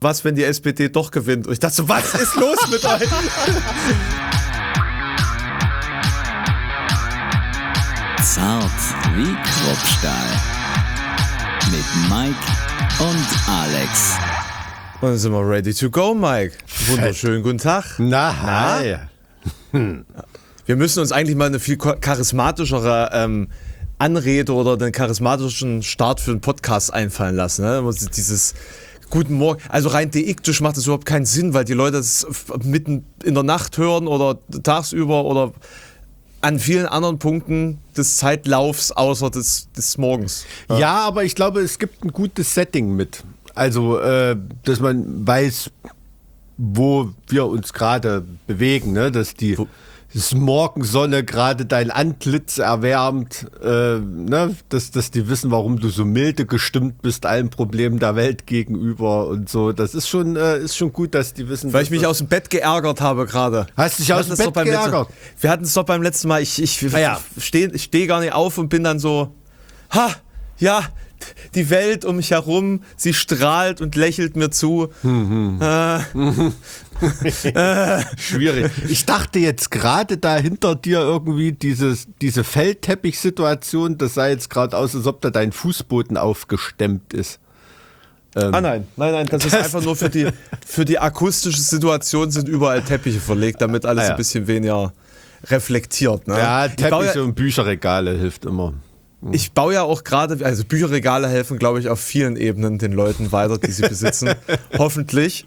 was, wenn die SPD doch gewinnt? Und ich dachte so, was ist los mit euch? Zart wie Kruppstahl. Mit Mike und Alex. Und dann sind wir ready to go, Mike. Wunderschönen guten Tag. Hi. Wir müssen uns eigentlich mal eine viel charismatischere Anrede oder einen charismatischen Start für einen Podcast einfallen lassen. Ne? Dieses Guten Morgen, also rein deiktisch macht das überhaupt keinen Sinn, weil die Leute das mitten in der Nacht hören oder tagsüber oder an vielen anderen Punkten des Zeitlaufs außer des Morgens. Ja, aber ich glaube, es gibt ein gutes Setting mit. Also, dass man weiß, wo wir uns gerade bewegen, ne? Dass die Morgensonne gerade dein Antlitz erwärmt, ne? Dass die wissen, warum du so milde gestimmt bist allen Problemen der Welt gegenüber und so. Das ist schon gut, dass die wissen. Weil ich mich aus dem Bett geärgert habe gerade. Hast du dich aus dem Bett geärgert? Wir hatten es doch beim letzten Mal. Ich steh gar nicht auf und bin dann so, die Welt um mich herum, sie strahlt und lächelt mir zu. Schwierig. Ich dachte jetzt gerade da hinter dir irgendwie diese Feldteppich-Situation, das sah jetzt gerade aus, als ob da dein Fußboden aufgestemmt ist. Nein, das ist einfach nur für die akustische Situation sind überall Teppiche verlegt, damit alles ein bisschen weniger reflektiert. Ne? Ja, Teppiche und Bücherregale hilft immer. Ich baue ja auch gerade, also Bücherregale helfen, glaube ich, auf vielen Ebenen den Leuten weiter, die sie besitzen. Hoffentlich.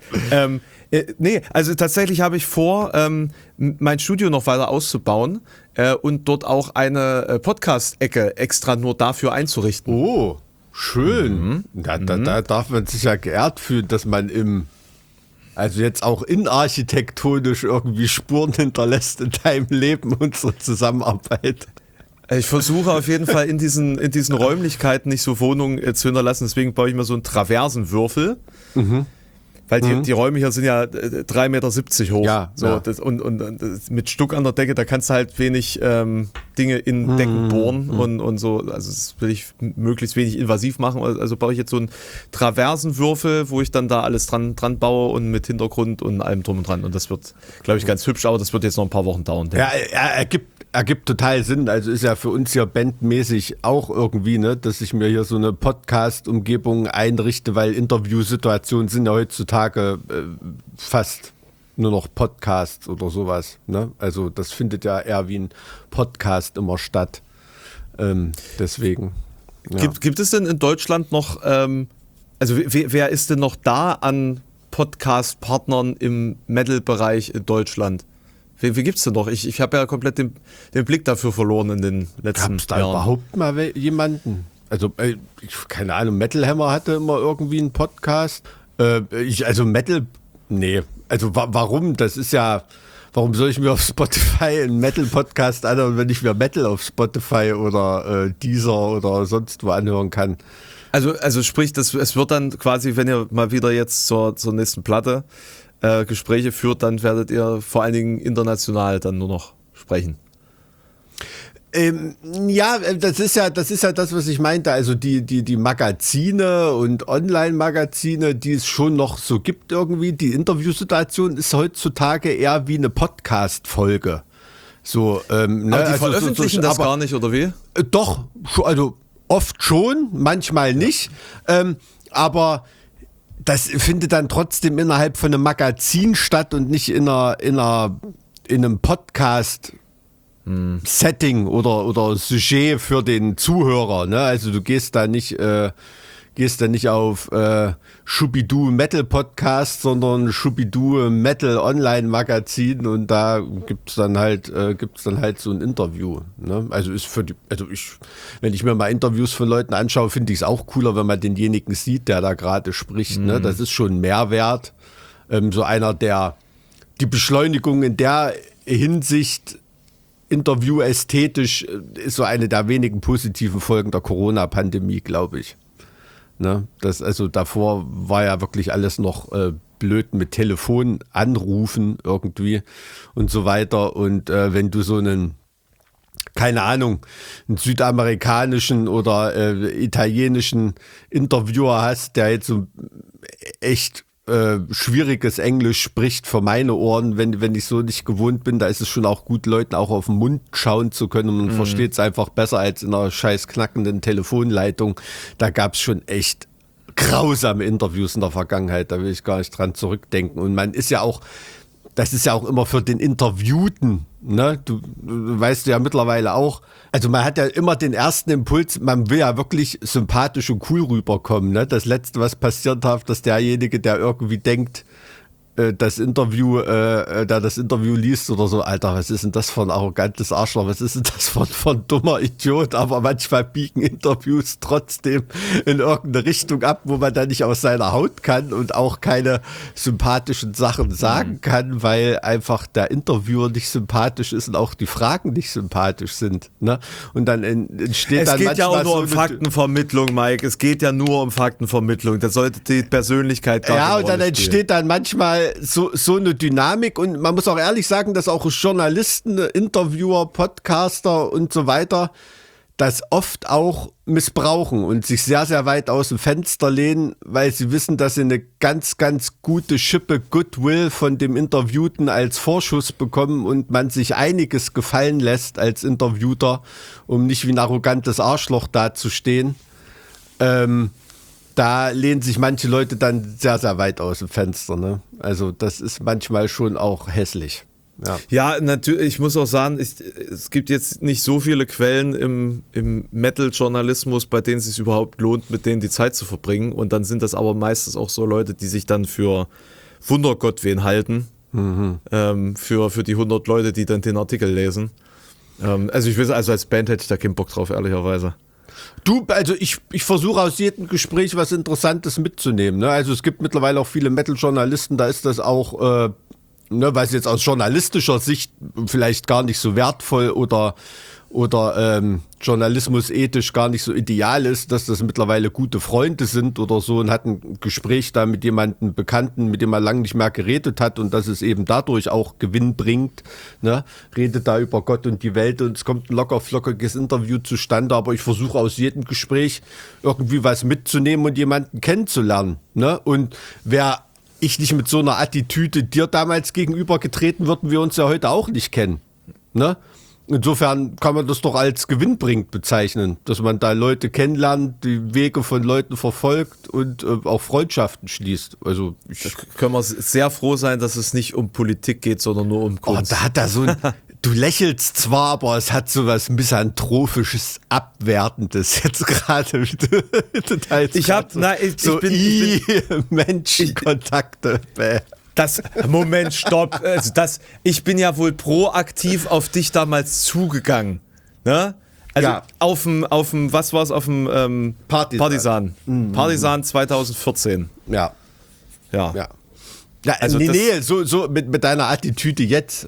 Also tatsächlich habe ich vor, mein Studio noch weiter auszubauen und dort auch eine Podcast-Ecke extra nur dafür einzurichten. Oh, schön. Da darf man sich ja geehrt fühlen, dass man also jetzt auch innenarchitektonisch irgendwie Spuren hinterlässt in deinem Leben, unsere Zusammenarbeit. Ich versuche auf jeden Fall in diesen Räumlichkeiten nicht so Wohnungen zu hinterlassen, deswegen baue ich mir so einen Traversenwürfel, weil die Räume hier sind ja 3,70 Meter hoch. Ja, so, ja. Und mit Stuck an der Decke, da kannst du halt wenig Dinge in Decken bohren und so, also das will ich möglichst wenig invasiv machen, also baue ich jetzt so einen Traversenwürfel, wo ich dann da alles dran baue und mit Hintergrund und allem drum und dran und das wird, glaube ich, ganz hübsch, aber das wird jetzt noch ein paar Wochen dauern. Ja, ergibt total Sinn. Also ist ja für uns hier bandmäßig auch irgendwie, ne, dass ich mir hier so eine Podcast-Umgebung einrichte, weil Interviewsituationen sind ja heutzutage fast nur noch Podcasts oder sowas. Ne? Also das findet ja eher wie ein Podcast immer statt. Deswegen. Ja. Gibt es denn in Deutschland noch, also wer ist denn noch da an Podcast-Partnern im Metal-Bereich in Deutschland? Wie gibt's denn noch? Ich habe ja komplett den Blick dafür verloren in den letzten Gab's da Jahren. Überhaupt mal jemanden? Also, keine Ahnung, Metal Hammer hatte immer irgendwie einen Podcast. Metal, nee. Also, warum? Das ist ja, warum soll ich mir auf Spotify einen Metal-Podcast anhören, wenn ich mir Metal auf Spotify oder Deezer oder sonst wo anhören kann? Also sprich, es wird dann quasi, wenn ihr mal wieder jetzt zur nächsten Platte Gespräche führt, dann werdet ihr vor allen Dingen international dann nur noch sprechen. Das ist ja das, was ich meinte. Also die Magazine und Online-Magazine, die es schon noch so gibt irgendwie. Die Interviewsituation ist heutzutage eher wie eine Podcast-Folge. So, aber die veröffentlichen das gar nicht, oder wie? Doch, also oft schon, manchmal nicht. Aber das findet dann trotzdem innerhalb von einem Magazin statt und nicht in einem Podcast Setting oder Sujet für den Zuhörer. Ne? Also du gehst da nicht auf Schubidu Metal Podcast, sondern Schubidu Metal Online Magazin und da gibt's dann halt so ein Interview. Ne? Also wenn ich mir mal Interviews von Leuten anschaue, finde ich es auch cooler, wenn man denjenigen sieht, der da gerade spricht. Ne? Das ist schon ein Mehrwert. So einer, der die Beschleunigung in der Hinsicht Interview ästhetisch ist so eine der wenigen positiven Folgen der Corona-Pandemie, glaube ich. Ne? Also davor war ja wirklich alles noch blöd mit Telefon anrufen irgendwie und so weiter. Und wenn du so einen, keine Ahnung, einen südamerikanischen oder italienischen Interviewer hast, der jetzt so echt schwieriges Englisch spricht für meine Ohren, wenn ich so nicht gewohnt bin, da ist es schon auch gut, Leuten auch auf den Mund schauen zu können und man versteht es einfach besser als in einer scheiß knackenden Telefonleitung. Da gab es schon echt grausame Interviews in der Vergangenheit, da will ich gar nicht dran zurückdenken. Und man ist ja auch, das ist ja auch immer für den Interviewten, ne? Du weißt ja mittlerweile auch, also man hat ja immer den ersten Impuls, man will ja wirklich sympathisch und cool rüberkommen, ne? Das Letzte, was passiert hat, dass derjenige, der irgendwie denkt, das Interview liest oder so, Alter, was ist denn das für ein arrogantes Arschloch, was ist denn das für ein dummer Idiot, aber manchmal biegen Interviews trotzdem in irgendeine Richtung ab, wo man dann nicht aus seiner Haut kann und auch keine sympathischen Sachen sagen kann, weil einfach der Interviewer nicht sympathisch ist und auch die Fragen nicht sympathisch sind, ne? Und dann entsteht dann manchmal... Es geht ja auch nur um Faktenvermittlung, Mike, es geht ja nur um Faktenvermittlung, da sollte die Persönlichkeit gar ja, und dann entsteht dann manchmal so eine Dynamik und man muss auch ehrlich sagen, dass auch Journalisten, Interviewer, Podcaster und so weiter das oft auch missbrauchen und sich sehr, sehr weit aus dem Fenster lehnen, weil sie wissen, dass sie eine ganz, ganz gute Schippe Goodwill von dem Interviewten als Vorschuss bekommen und man sich einiges gefallen lässt als Interviewter, um nicht wie ein arrogantes Arschloch dazustehen. Da lehnen sich manche Leute dann sehr, sehr weit aus dem Fenster, ne? Also das ist manchmal schon auch hässlich. Ja, natürlich, ich muss auch sagen, es gibt jetzt nicht so viele Quellen im Metal-Journalismus, bei denen es sich überhaupt lohnt, mit denen die Zeit zu verbringen. Und dann sind das aber meistens auch so Leute, die sich dann für Wundergott wen halten. Für die 100 Leute, die dann den Artikel lesen. Also ich weiß, also als Band hätte ich da keinen Bock drauf, ehrlicherweise. Du, also ich versuche aus jedem Gespräch was Interessantes mitzunehmen, ne? Also es gibt mittlerweile auch viele Metal-Journalisten, da ist das auch, weil es jetzt aus journalistischer Sicht vielleicht gar nicht so wertvoll oder Journalismus ethisch gar nicht so ideal ist, dass das mittlerweile gute Freunde sind oder so und hat ein Gespräch da mit jemandem Bekannten, mit dem man lange nicht mehr geredet hat und dass es eben dadurch auch Gewinn bringt, ne? Redet da über Gott und die Welt und es kommt ein locker flockiges Interview zustande, aber ich versuche aus jedem Gespräch irgendwie was mitzunehmen und jemanden kennenzulernen, ne? Und wer ich nicht mit so einer Attitüde dir damals gegenübergetreten, würden wir uns ja heute auch nicht kennen, ne? Insofern kann man das doch als gewinnbringend bezeichnen, dass man da Leute kennenlernt, die Wege von Leuten verfolgt und auch Freundschaften schließt. Also können wir sehr froh sein, dass es nicht um Politik geht, sondern nur um Kunst. Da hat er so ein, du lächelst zwar, aber es hat so was Misanthropisches, Abwertendes jetzt gerade. Menschenkontakte. Stopp. Also ich bin ja wohl proaktiv auf dich damals zugegangen. Ne? Also ja. auf dem, was war es, auf dem Partisan. Partisan 2014. Ja. Ja, also so mit deiner Attitüde jetzt,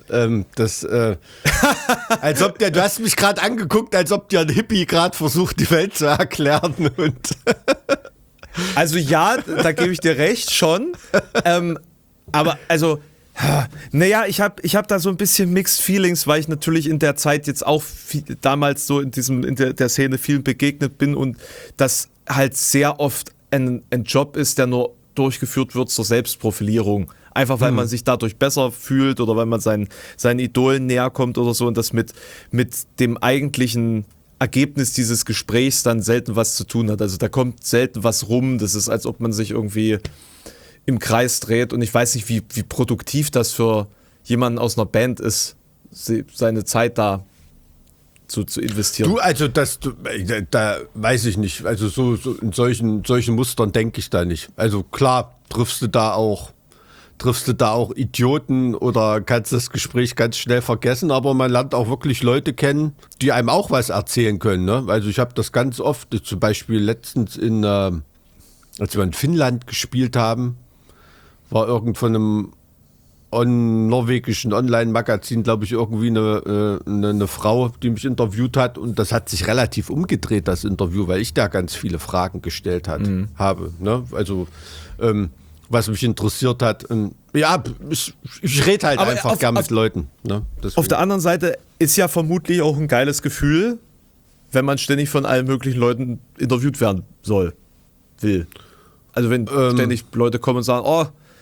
als ob du hast mich gerade angeguckt, als ob dir ein Hippie gerade versucht, die Welt zu erklären und also ja, da gebe ich dir recht, schon. Aber also, naja, ich hab da so ein bisschen Mixed Feelings, weil ich natürlich in der Zeit jetzt auch damals so in der Szene viel begegnet bin und das halt sehr oft ein Job ist, der nur durchgeführt wird zur Selbstprofilierung. Einfach weil man sich dadurch besser fühlt oder weil man seinen Idolen näher kommt oder so und das mit dem eigentlichen Ergebnis dieses Gesprächs dann selten was zu tun hat. Also da kommt selten was rum. Das ist, als ob man sich irgendwie im Kreis dreht und ich weiß nicht, wie produktiv das für jemanden aus einer Band ist, seine Zeit da zu investieren. Du, also da weiß ich nicht. Also so in solchen Mustern denke ich da nicht. Also klar, triffst du da auch Idioten oder kannst das Gespräch ganz schnell vergessen, aber man lernt auch wirklich Leute kennen, die einem auch was erzählen können, ne? Also ich habe das ganz oft, zum Beispiel letztens als wir in Finnland gespielt haben, war irgend von einem norwegischen Online-Magazin, glaube ich, irgendwie eine Frau, die mich interviewt hat und das hat sich relativ umgedreht, das Interview, weil ich da ganz viele Fragen gestellt habe. Ne? Also was mich interessiert hat. Ja, ich rede halt einfach gern mit Leuten. Ne? Auf der anderen Seite ist ja vermutlich auch ein geiles Gefühl, wenn man ständig von allen möglichen Leuten interviewt werden will. Also wenn ständig Leute kommen und sagen, oh,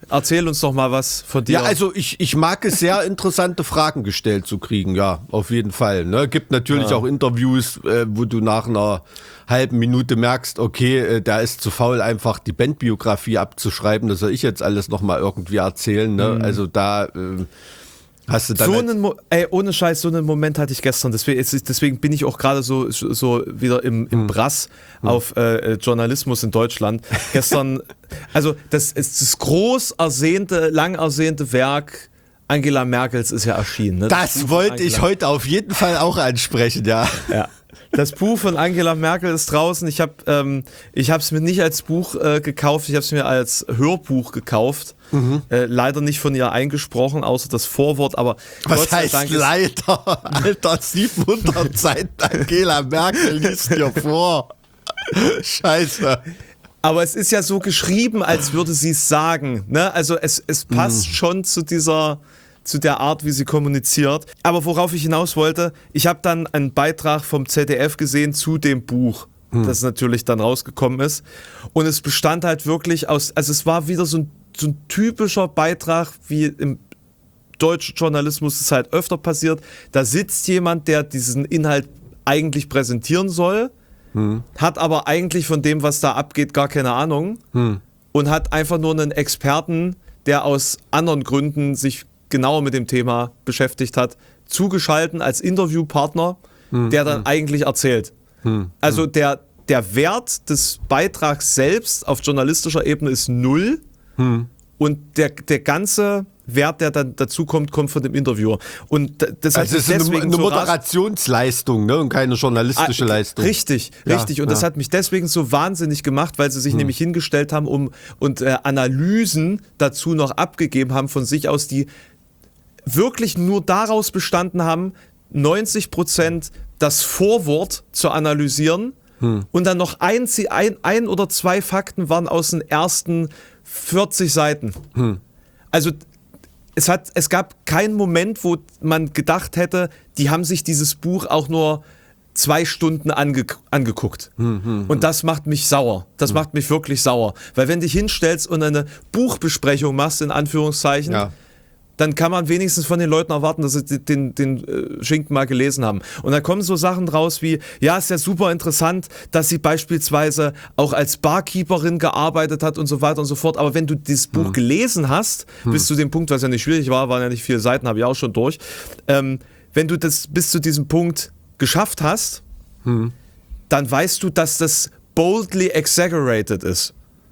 erzähl uns doch mal was von dir. Ja, also ich mag es sehr, interessante Fragen gestellt zu kriegen, ja, auf jeden Fall. Ne? Gibt natürlich auch Interviews, wo du nach einer halben Minute merkst, okay, der ist zu faul, einfach die Bandbiografie abzuschreiben. Das soll ich jetzt alles nochmal irgendwie erzählen. Ne? Also da hast du dann... Ohne Scheiß, so einen Moment hatte ich gestern. Deswegen bin ich auch gerade so wieder im Brass auf Journalismus in Deutschland. Gestern, also das groß ersehnte, lang ersehnte Werk Angela Merkels ist ja erschienen. Ne? Das wollte ich heute auf jeden Fall auch ansprechen, ja. Ja. Das Buch von Angela Merkel ist draußen. Ich habe es mir nicht als Buch gekauft, ich habe es mir als Hörbuch gekauft. Leider nicht von ihr eingesprochen, außer das Vorwort. Aber was heißt leider? Alter, 700 Seiten Angela Merkel liest dir vor. Scheiße. Aber es ist ja so geschrieben, als würde sie es sagen. Ne? Also es passt schon zu der Art, wie sie kommuniziert. Aber worauf ich hinaus wollte, ich habe dann einen Beitrag vom ZDF gesehen zu dem Buch, das natürlich dann rausgekommen ist. Und es bestand halt wirklich also es war wieder so ein typischer Beitrag, wie im deutschen Journalismus es halt öfter passiert. Da sitzt jemand, der diesen Inhalt eigentlich präsentieren soll, hat aber eigentlich von dem, was da abgeht, gar keine Ahnung und hat einfach nur einen Experten, der aus anderen Gründen sich genauer mit dem Thema beschäftigt hat, zugeschalten als Interviewpartner, der dann eigentlich erzählt. Also der Wert des Beitrags selbst auf journalistischer Ebene ist 0 und der ganze Wert, der dann dazu kommt von dem Interviewer. Und das also hat es ist eine Moderationsleistung, ne, und keine journalistische Leistung. Richtig. Und das hat mich deswegen so wahnsinnig gemacht, weil sie sich nämlich hingestellt haben und Analysen dazu noch abgegeben haben von sich aus, die wirklich nur daraus bestanden haben, 90% das Vorwort zu analysieren und dann noch ein oder zwei Fakten waren aus den ersten 40 Seiten. Also es gab keinen Moment, wo man gedacht hätte, die haben sich dieses Buch auch nur 2 Stunden angeguckt. Und das macht mich sauer. Das macht mich wirklich sauer. Weil wenn du dich hinstellst und eine Buchbesprechung machst, in Anführungszeichen, dann kann man wenigstens von den Leuten erwarten, dass sie den Schinken mal gelesen haben. Und dann kommen so Sachen raus wie, ja, ist ja super interessant, dass sie beispielsweise auch als Barkeeperin gearbeitet hat und so weiter und so fort. Aber wenn du dieses Buch gelesen hast, bis zu dem Punkt, was ja nicht schwierig war, waren ja nicht 4 Seiten, habe ich auch schon durch. Wenn du das bis zu diesem Punkt geschafft hast, dann weißt du, dass das boldly exaggerated ist.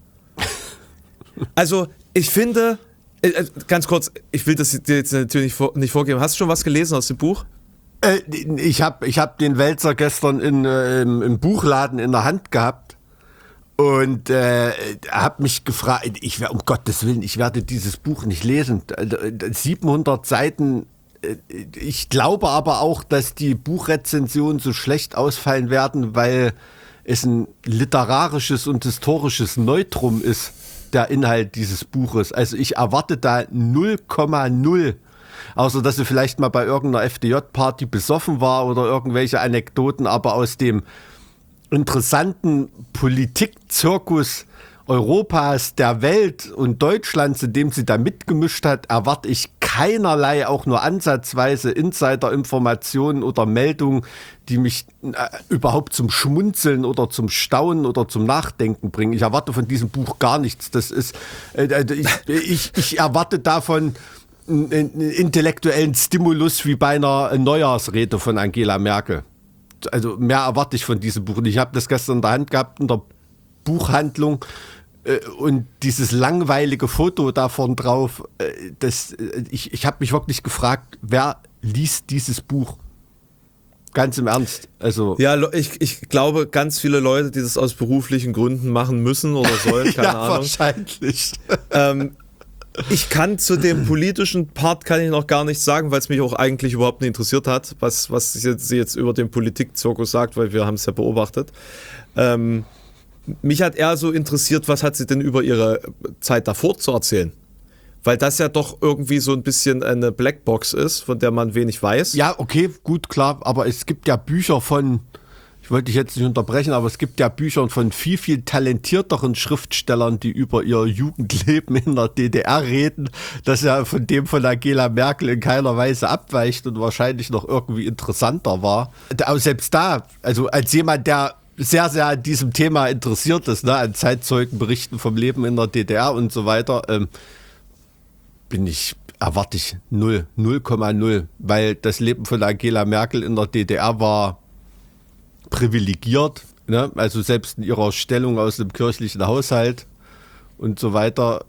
Also, ich finde... Ganz kurz, ich will das dir jetzt natürlich nicht vorgeben. Hast du schon was gelesen aus dem Buch? Ich hab den Wälzer gestern im Buchladen in der Hand gehabt und habe mich gefragt, um Gottes Willen, ich werde dieses Buch nicht lesen. 700 Seiten, ich glaube aber auch, dass die Buchrezensionen so schlecht ausfallen werden, weil es ein literarisches und historisches Neutrum ist, der Inhalt dieses Buches. Also ich erwarte da 0,0. Außer, dass sie vielleicht mal bei irgendeiner FDJ-Party besoffen war oder irgendwelche Anekdoten, aber aus dem interessanten Politikzirkus Europas, der Welt und Deutschlands, in dem sie da mitgemischt hat, erwarte ich keinerlei, auch nur ansatzweise Insider-Informationen oder Meldungen, die mich überhaupt zum Schmunzeln oder zum Staunen oder zum Nachdenken bringen. Ich erwarte von diesem Buch gar nichts. Das ist, ich erwarte davon einen intellektuellen Stimulus wie bei einer Neujahrsrede von Angela Merkel. Also mehr erwarte ich von diesem Buch. Und ich habe das gestern in der Hand gehabt in der Buchhandlung und dieses langweilige Foto davon drauf, ich habe mich wirklich gefragt, wer liest dieses Buch? Ganz im Ernst. Also ja, ich glaube, ganz viele Leute, die das aus beruflichen Gründen machen müssen oder sollen, keine Ahnung. Wahrscheinlich. Ich kann zu dem politischen Part kann ich noch gar nichts sagen, weil es mich auch eigentlich überhaupt nicht interessiert hat, was sie jetzt über den Politikzirkus sagt, weil wir haben es ja beobachtet. Mich hat eher so interessiert, was hat sie denn über ihre Zeit davor zu erzählen? Weil das ja doch irgendwie so ein bisschen eine Blackbox ist, von der man wenig weiß. Ja, okay, gut, klar, aber es gibt ja Bücher von, ich wollte dich jetzt nicht unterbrechen, aber es gibt ja Bücher von viel, viel talentierteren Schriftstellern, die über ihr Jugendleben in der DDR reden, das ja von dem von Angela Merkel in keiner Weise abweicht und wahrscheinlich noch irgendwie interessanter war. Aber selbst da, also als jemand, der sehr, sehr an diesem Thema interessiert ist, ne, an Zeitzeugenberichten vom Leben in der DDR und so weiter, erwarte ich 0,0, weil das Leben von Angela Merkel in der DDR war privilegiert, ne? Also selbst in ihrer Stellung aus dem kirchlichen Haushalt und so weiter,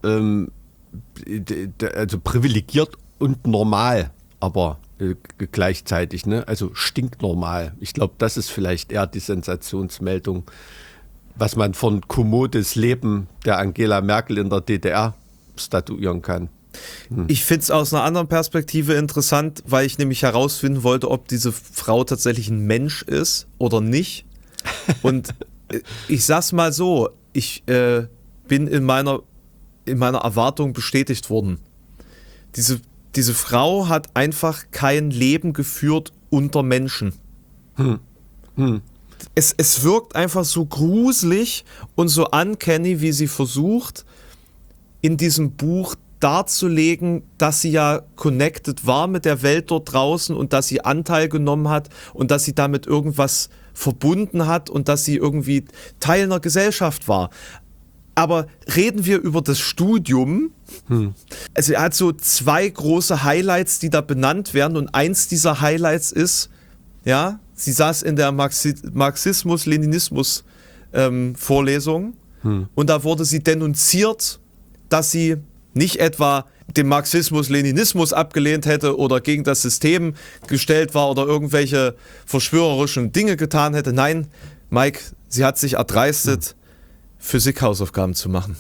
also privilegiert und normal, aber gleichzeitig, ne? Also stinknormal. Ich glaube, das ist vielleicht eher die Sensationsmeldung, was man von kommodes Leben der Angela Merkel in der DDR statuieren kann. Ich finde es aus einer anderen Perspektive interessant, weil ich nämlich herausfinden wollte, ob diese Frau tatsächlich ein Mensch ist oder nicht. Und ich sag's mal so, ich bin in meiner Erwartung bestätigt worden. Diese Frau hat einfach kein Leben geführt unter Menschen. Es wirkt einfach so gruselig und so uncanny, wie sie versucht, in diesem Buch darzulegen, dass sie ja connected war mit der Welt dort draußen und dass sie Anteil genommen hat und dass sie damit irgendwas verbunden hat und dass sie irgendwie Teil einer Gesellschaft war. Aber reden wir über das Studium. Also er hat so 2 große Highlights, die da benannt werden und eins dieser Highlights ist, ja, sie saß in der Marxismus-Leninismus Vorlesung und da wurde sie denunziert, dass sie nicht etwa den Marxismus-Leninismus abgelehnt hätte oder gegen das System gestellt war oder irgendwelche verschwörerischen Dinge getan hätte. Nein, Mike, sie hat sich erdreistet, Physik-Hausaufgaben zu machen.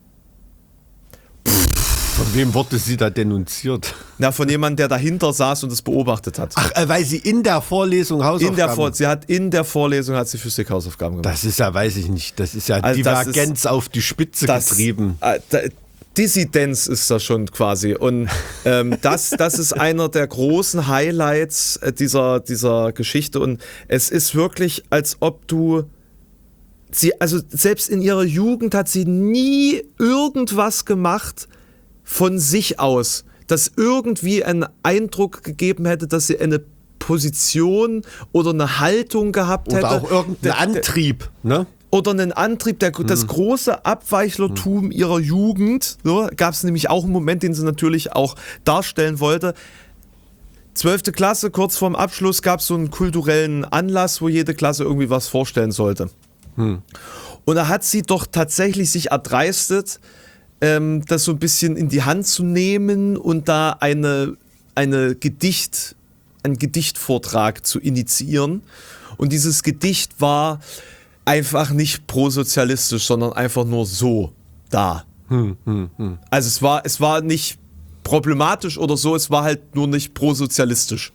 Von wem wurde sie da denunziert? Na, von jemandem, der dahinter saß und es beobachtet hat. Ach, weil sie in der Vorlesung Hausaufgaben... In der Vorlesung hat sie Physik-Hausaufgaben gemacht. Das ist ja, weiß ich nicht, das ist ja also Divergenz auf die Spitze getrieben. Dissidenz ist das schon quasi. Und das ist einer der großen Highlights dieser Geschichte. Und es ist wirklich, als ob also selbst in ihrer Jugend hat sie nie irgendwas gemacht von sich aus, das irgendwie einen Eindruck gegeben hätte, dass sie eine Position oder eine Haltung gehabt hätte. Oder auch irgendeinen Antrieb, ne? Oder einen Antrieb, das große Abweichlertum ihrer Jugend, so, gab es nämlich auch einen Moment, den sie natürlich auch darstellen wollte. 12. Klasse, kurz vorm Abschluss, gab es so einen kulturellen Anlass, wo jede Klasse irgendwie was vorstellen sollte. Und da hat sie doch tatsächlich sich erdreistet, das so ein bisschen in die Hand zu nehmen und da einen Gedichtvortrag zu initiieren. Und dieses Gedicht war einfach nicht prosozialistisch, sondern einfach nur so da. Also es war nicht problematisch oder so, es war halt nur nicht prosozialistisch.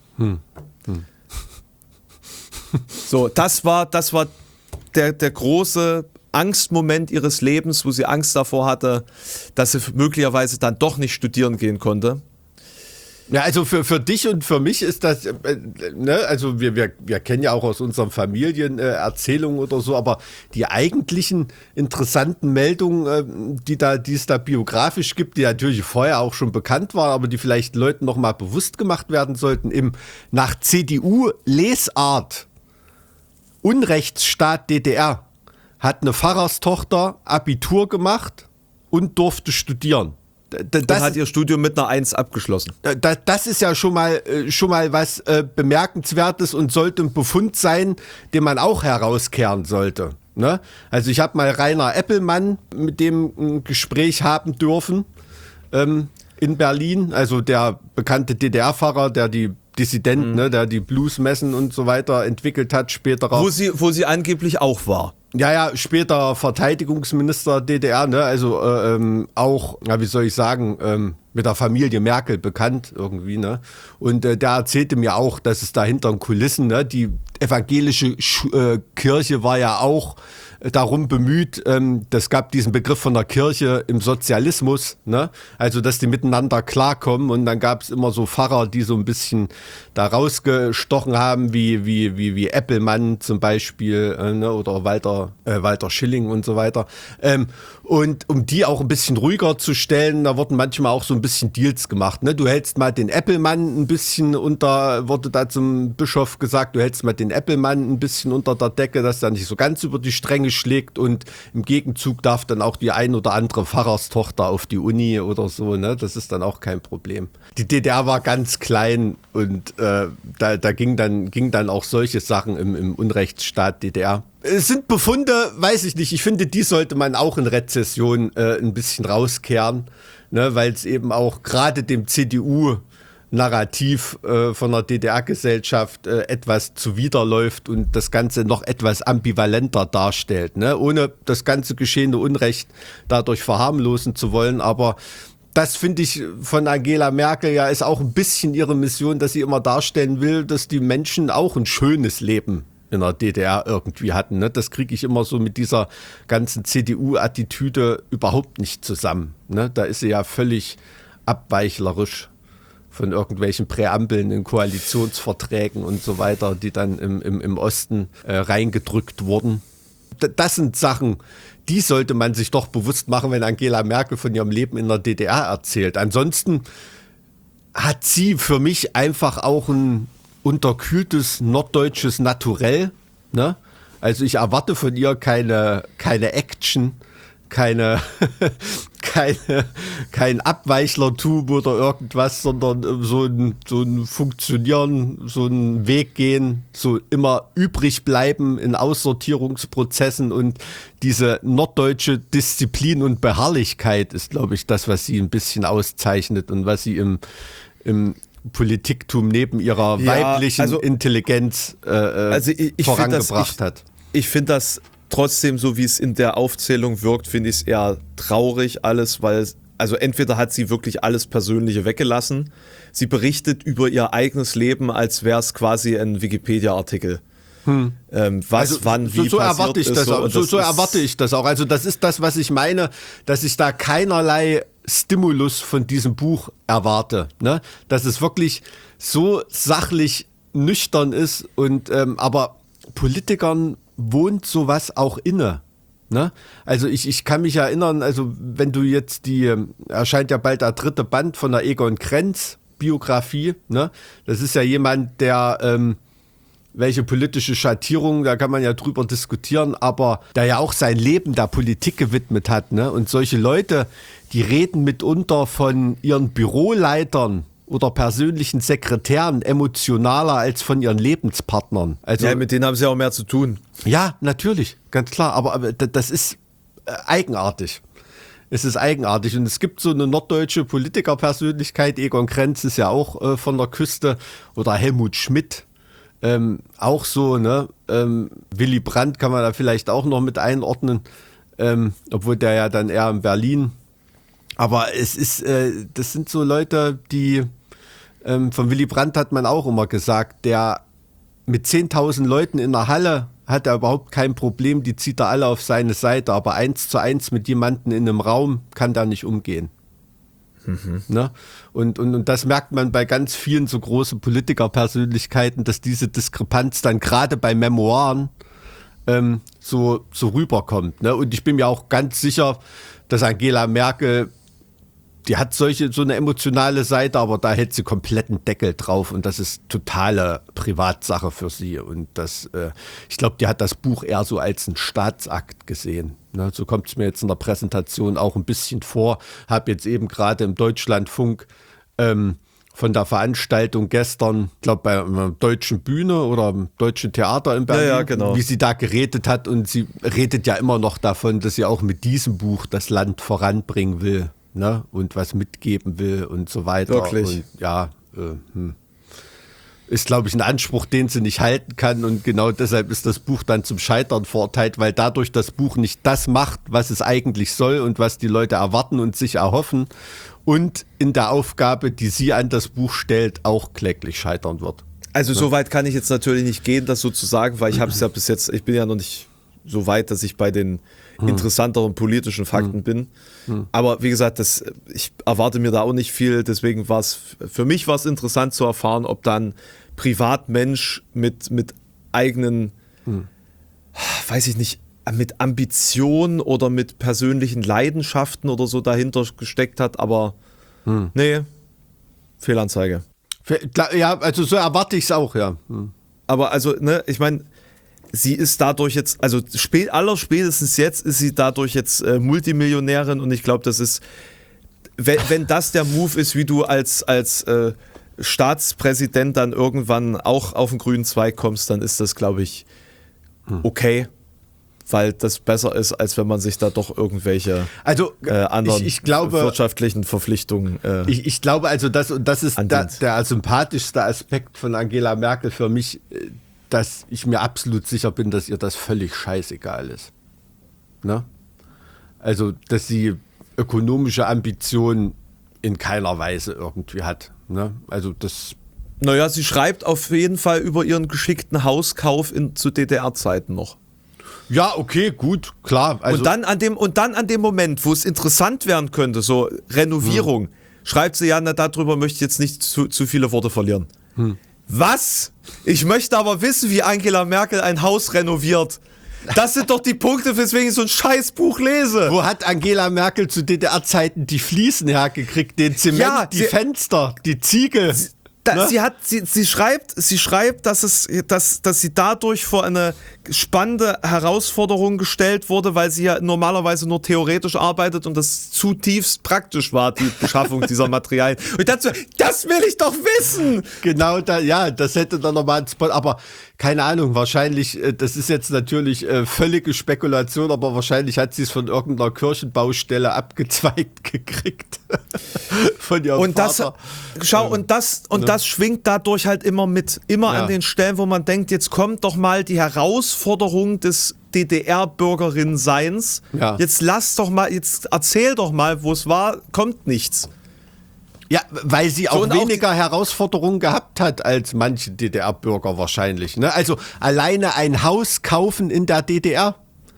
So, das war der große Angstmoment ihres Lebens, wo sie Angst davor hatte, dass sie möglicherweise dann doch nicht studieren gehen konnte. Ja, also für dich und für mich ist das, ne, also wir kennen ja auch aus unseren Familien Erzählungen oder so, aber die eigentlichen interessanten Meldungen, die es da biografisch gibt, die natürlich vorher auch schon bekannt waren, aber die vielleicht Leuten noch mal bewusst gemacht werden sollten, nach CDU-Lesart Unrechtsstaat DDR hat eine Pfarrerstochter Abitur gemacht und durfte studieren. Das hat ihr Studium mit einer 1 abgeschlossen. Das ist ja schon mal was Bemerkenswertes und sollte ein Befund sein, den man auch herauskehren sollte. Ne? Also ich habe mal Rainer Eppelmann mit dem ein Gespräch haben dürfen in Berlin, also der bekannte DDR-Pfarrer, der die Dissident, ne, der die Bluesmessen und so weiter entwickelt hat, später auch. Wo sie angeblich auch war. Ja, später Verteidigungsminister DDR, ne, also auch, wie soll ich sagen, mit der Familie Merkel bekannt irgendwie, ne. Und der erzählte mir auch, dass es da hinter den Kulissen, ne, die evangelische Kirche war ja auch darum bemüht, das gab diesen Begriff von der Kirche im Sozialismus, ne? Also dass die miteinander klarkommen, und dann gab es immer so Pfarrer, die so ein bisschen da rausgestochen haben, wie Eppelmann zum Beispiel, ne? Oder Walter Schilling und so weiter. Und um die auch ein bisschen ruhiger zu stellen, da wurden manchmal auch so ein bisschen Deals gemacht. Ne? Du hältst mal den Eppelmann ein bisschen wurde da zum Bischof gesagt, du hältst mal den Eppelmann ein bisschen unter der Decke, dass er nicht so ganz über die Stränge schlägt, und im Gegenzug darf dann auch die ein oder andere Pfarrerstochter auf die Uni oder so. Ne? Das ist dann auch kein Problem. Die DDR war ganz klein, und da ging dann auch solche Sachen im Unrechtsstaat DDR. Es sind Befunde, weiß ich nicht. Ich finde, die sollte man auch in Rezession ein bisschen rauskehren, ne, weil es eben auch gerade dem CDU-Narrativ von der DDR-Gesellschaft etwas zuwiderläuft und das Ganze noch etwas ambivalenter darstellt, ne, ohne das ganze geschehene Unrecht dadurch verharmlosen zu wollen. Aber das finde ich von Angela Merkel ja ist auch ein bisschen ihre Mission, dass sie immer darstellen will, dass die Menschen auch ein schönes Leben in der DDR irgendwie hatten. Ne? Das kriege ich immer so mit dieser ganzen CDU-Attitüde überhaupt nicht zusammen. Ne? Da ist sie ja völlig abweichlerisch von irgendwelchen Präambeln in Koalitionsverträgen und so weiter, die dann im Osten reingedrückt wurden. Das sind Sachen, die sollte man sich doch bewusst machen, wenn Angela Merkel von ihrem Leben in der DDR erzählt. Ansonsten hat sie für mich einfach auch ein unterkühltes norddeutsches Naturell. Ne? Also ich erwarte von ihr keine Action, kein Abweichlertum oder irgendwas, sondern so ein Funktionieren, so ein Weg gehen, so immer übrig bleiben in Aussortierungsprozessen, und diese norddeutsche Disziplin und Beharrlichkeit ist, glaube ich, das, was sie ein bisschen auszeichnet und was sie im Politiktum neben ihrer weiblichen Intelligenz vorangebracht hat. Ich finde das trotzdem, so wie es in der Aufzählung wirkt, finde ich es eher traurig alles, weil entweder hat sie wirklich alles Persönliche weggelassen, sie berichtet über ihr eigenes Leben, als wäre es quasi ein Wikipedia-Artikel. Wann, wie so passiert erwarte ich ist. Das auch. So erwarte ich das auch. Also das ist das, was ich meine, dass ich da keinerlei Stimulus von diesem Buch erwarte. Ne? Dass es wirklich so sachlich nüchtern ist, und aber Politikern wohnt sowas auch inne. Ne? Also ich kann mich erinnern, also wenn du jetzt erscheint ja bald der 3. Band von der Egon Krenz Biografie, ne? Das ist ja jemand, der welche politische Schattierung, da kann man ja drüber diskutieren, aber der ja auch sein Leben der Politik gewidmet hat. Ne? Und solche Leute, die reden mitunter von ihren Büroleitern oder persönlichen Sekretären emotionaler als von ihren Lebenspartnern. Also, ja, mit denen haben sie auch mehr zu tun. Ja, natürlich, ganz klar, aber das ist eigenartig. Es ist eigenartig, und es gibt so eine norddeutsche Politikerpersönlichkeit, Egon Krenz ist ja auch von der Küste, oder Helmut Schmidt, auch so, ne? Willy Brandt kann man da vielleicht auch noch mit einordnen, obwohl der ja dann eher in Berlin. Aber das sind so Leute, die von Willy Brandt hat man auch immer gesagt, der mit 10.000 Leuten in der Halle hat er überhaupt kein Problem, die zieht er alle auf seine Seite, aber 1:1 mit jemandem in einem Raum kann da nicht umgehen. Mhm. Ne? Und das merkt man bei ganz vielen so großen Politikerpersönlichkeiten, dass diese Diskrepanz dann gerade bei Memoiren so rüberkommt. Ne? Und ich bin mir auch ganz sicher, dass Angela Merkel, die hat so eine emotionale Seite, aber da hält sie kompletten Deckel drauf, und das ist totale Privatsache für sie. Und ich glaube, die hat das Buch eher so als einen Staatsakt gesehen. Ne? So kommt es mir jetzt in der Präsentation auch ein bisschen vor. Habe jetzt eben gerade im Deutschlandfunk von der Veranstaltung gestern, ich glaube bei einer deutschen Bühne oder im Deutschen Theater in Berlin, ja, genau, wie sie da geredet hat, und sie redet ja immer noch davon, dass sie auch mit diesem Buch das Land voranbringen will. Ne? Und was mitgeben will und so weiter. Wirklich? Und ja, ist, glaube ich, ein Anspruch, den sie nicht halten kann, und genau deshalb ist das Buch dann zum Scheitern verurteilt, weil dadurch das Buch nicht das macht, was es eigentlich soll und was die Leute erwarten und sich erhoffen, und in der Aufgabe, die sie an das Buch stellt, auch kläglich scheitern wird. Also so weit kann ich jetzt natürlich nicht gehen, das sozusagen, weil ich habe es ja bis jetzt, ich bin ja noch nicht so weit, dass ich bei den interessanteren politischen Fakten bin. Aber wie gesagt, ich erwarte mir da auch nicht viel, deswegen für mich war es interessant zu erfahren, ob dann Privatmensch mit eigenen, weiß ich nicht, mit Ambitionen oder mit persönlichen Leidenschaften oder so dahinter gesteckt hat, aber nee, Fehlanzeige. Ja, also so erwarte ich es auch, ja. Aber also, ne, ich meine, sie ist dadurch jetzt, also allerspätestens jetzt ist sie dadurch jetzt Multimillionärin und ich glaube, das ist, wenn das der Move ist, wie du als Staatspräsident dann irgendwann auch auf den grünen Zweig kommst, dann ist das, glaube ich, okay, weil das besser ist, als wenn man sich da doch irgendwelche anderen wirtschaftlichen Verpflichtungen ich glaube also, das ist der sympathischste Aspekt von Angela Merkel für mich, dass ich mir absolut sicher bin, dass ihr das völlig scheißegal ist. Ne? Also, dass sie ökonomische Ambitionen in keiner Weise irgendwie hat. Ne? Also das. Naja, sie schreibt auf jeden Fall über ihren geschickten Hauskauf zu DDR-Zeiten noch. Ja, okay, gut, klar. Also und dann an dem Moment, wo es interessant werden könnte, so Renovierung, schreibt sie ja, darüber möchte ich jetzt nicht zu viele Worte verlieren. Was? Ich möchte aber wissen, wie Angela Merkel ein Haus renoviert. Das sind doch die Punkte, weswegen ich so ein Scheißbuch lese. Wo hat Angela Merkel zu DDR-Zeiten die Fliesen hergekriegt, den Zement, die Fenster, die Ziegel? Sie schreibt, dass sie dadurch vor eine spannende Herausforderung gestellt wurde, weil sie ja normalerweise nur theoretisch arbeitet und das zutiefst praktisch war, die Beschaffung dieser Materialien. Und ich dachte, das will ich doch wissen! Genau, das hätte dann nochmal einen Spot, aber keine Ahnung, wahrscheinlich, das ist jetzt natürlich völlige Spekulation, aber wahrscheinlich hat sie es von irgendeiner Kirchenbaustelle abgezweigt gekriegt. Von ihrem Vater. Das schwingt dadurch halt immer mit. An den Stellen, wo man denkt, jetzt kommt doch mal die Herausforderung des DDR-Bürgerin-Seins. Ja. Jetzt erzähl doch mal, wo es war, kommt nichts. Ja, weil sie auch weniger Herausforderungen gehabt hat als manche DDR-Bürger wahrscheinlich. Ne? Also alleine ein Haus kaufen in der DDR,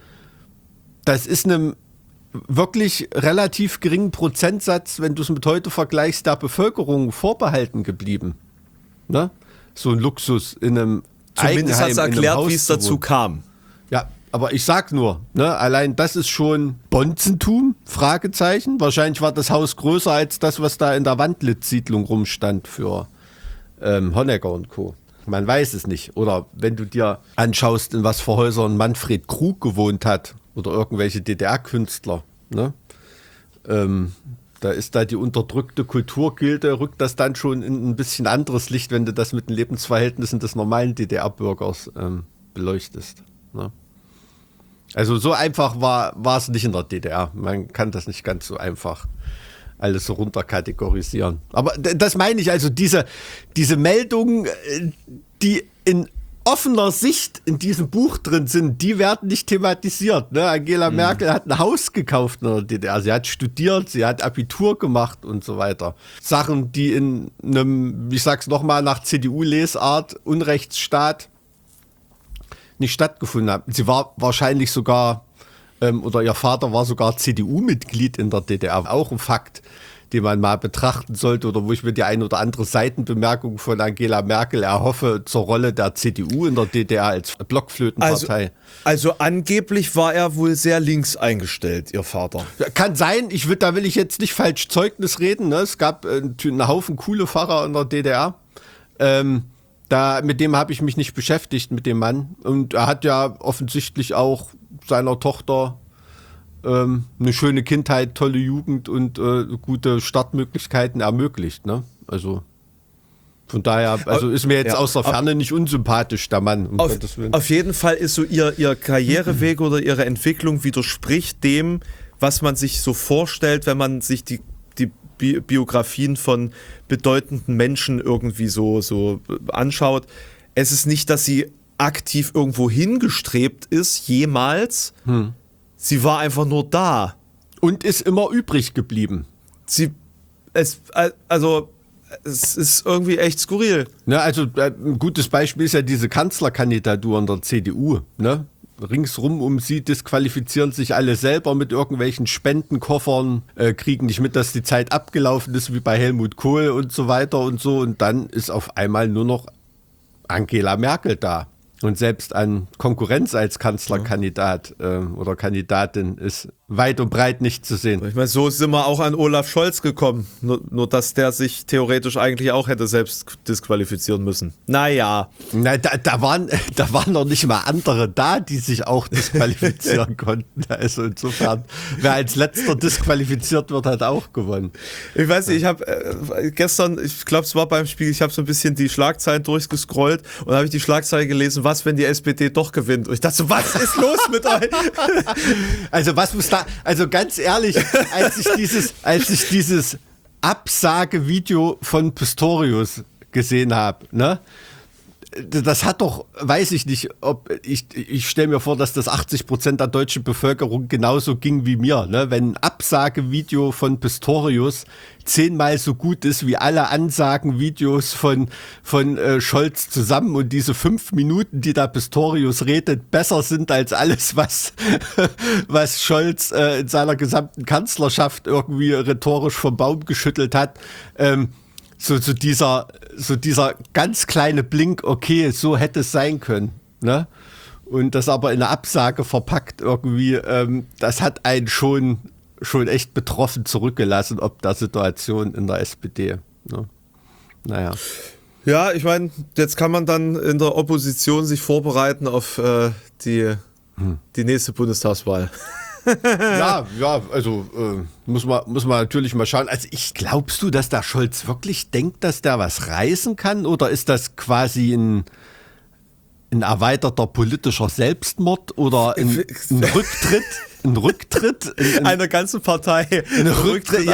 das ist einem wirklich relativ geringen Prozentsatz, wenn du es mit heute vergleichst, der Bevölkerung vorbehalten geblieben. Ne? So ein Luxus in einem Zumindest Eigenheim, hast du erklärt, wie es dazu kam. Ja, aber ich sag nur, ne, allein das ist schon Bonzentum, Fragezeichen. Wahrscheinlich war das Haus größer als das, was da in der Wandlitz-Siedlung rumstand für Honecker und Co. Man weiß es nicht. Oder wenn du dir anschaust, in was für Häusern Manfred Krug gewohnt hat oder irgendwelche DDR-Künstler, ne? Da ist da die unterdrückte Kulturgilde, rückt das dann schon in ein bisschen anderes Licht, wenn du das mit den Lebensverhältnissen des normalen DDR-Bürgers beleuchtest. Ne? Also so einfach war es nicht in der DDR. Man kann das nicht ganz so einfach alles so runterkategorisieren. Aber das meine ich, also diese Meldungen, die in offener Sicht in diesem Buch drin sind, die werden nicht thematisiert. Ne? Angela Merkel hat ein Haus gekauft in der DDR. Sie hat studiert, sie hat Abitur gemacht und so weiter. Sachen, die in einem, ich sag's nochmal, nach CDU-Lesart, Unrechtsstaat nicht stattgefunden haben. Sie war wahrscheinlich sogar, oder ihr Vater war sogar CDU-Mitglied in der DDR. Auch ein Fakt, den man mal betrachten sollte oder wo ich mir die ein oder andere Seitenbemerkung von Angela Merkel erhoffe zur Rolle der CDU in der DDR als Blockflötenpartei. Also angeblich war er wohl sehr links eingestellt, ihr Vater. Kann sein, da will ich jetzt nicht falsch Zeugnis reden. Ne? Es gab einen Haufen coole Pfarrer in der DDR. Mit dem habe ich mich nicht beschäftigt, mit dem Mann. Und er hat ja offensichtlich auch seiner Tochter eine schöne Kindheit, tolle Jugend und gute Startmöglichkeiten ermöglicht. Ne? Also von daher, ist mir jetzt aus der Ferne nicht unsympathisch, der Mann. Auf jeden Fall ist so ihr Karriereweg oder ihre Entwicklung widerspricht dem, was man sich so vorstellt, wenn man sich die Biografien von bedeutenden Menschen irgendwie so anschaut. Es ist nicht, dass sie aktiv irgendwo hingestrebt ist, jemals. Sie war einfach nur da. Und ist immer übrig geblieben. Es ist irgendwie echt skurril. Ne, also ein gutes Beispiel ist ja diese Kanzlerkandidatur in der CDU. Ne? ringsrum um sie disqualifizieren sich alle selber mit irgendwelchen Spendenkoffern, kriegen nicht mit, dass die Zeit abgelaufen ist, wie bei Helmut Kohl und so weiter und so. Und dann ist auf einmal nur noch Angela Merkel da. Und selbst an Konkurrenz als Kanzlerkandidat oder Kandidatin ist weit und breit nicht zu sehen. Ich meine, so sind wir auch an Olaf Scholz gekommen. Nur dass der sich theoretisch eigentlich auch hätte selbst disqualifizieren müssen. Naja. Na, da waren noch nicht mal andere da, die sich auch disqualifizieren konnten. Also insofern, wer als letzter disqualifiziert wird, hat auch gewonnen. Ich weiß nicht, ich habe gestern, ich glaube, es war beim Spiel, ich habe so ein bisschen die Schlagzeilen durchgescrollt und da habe ich die Schlagzeile gelesen, was, wenn die SPD doch gewinnt? Und ich dachte so, was ist los mit euch? Also was muss da, also ganz ehrlich, als ich dieses Absagevideo von Pistorius gesehen habe, ne? Das hat doch, weiß ich nicht, ob ich stelle mir vor, dass das 80% der deutschen Bevölkerung genauso ging wie mir. Ne? Wenn ein Absagevideo von Pistorius 10-mal so gut ist wie alle Ansagenvideos von Scholz zusammen und diese 5 Minuten, die da Pistorius redet, besser sind als alles, was Scholz in seiner gesamten Kanzlerschaft irgendwie rhetorisch vom Baum geschüttelt hat. So dieser ganz kleine Blink, okay, so hätte es sein können, ne? Und das aber in eine Absage verpackt irgendwie, das hat einen schon echt betroffen zurückgelassen, ob der Situation in der SPD. Ne? Naja. Ja, ich meine, jetzt kann man dann in der Opposition sich vorbereiten auf die nächste Bundestagswahl. Ja, also muss man natürlich mal schauen. Also glaubst du, dass der Scholz wirklich denkt, dass der was reißen kann? Oder ist das quasi ein erweiterter politischer Selbstmord oder ein Rücktritt? Ein Rücktritt einer ganzen Partei. Ein Rücktritt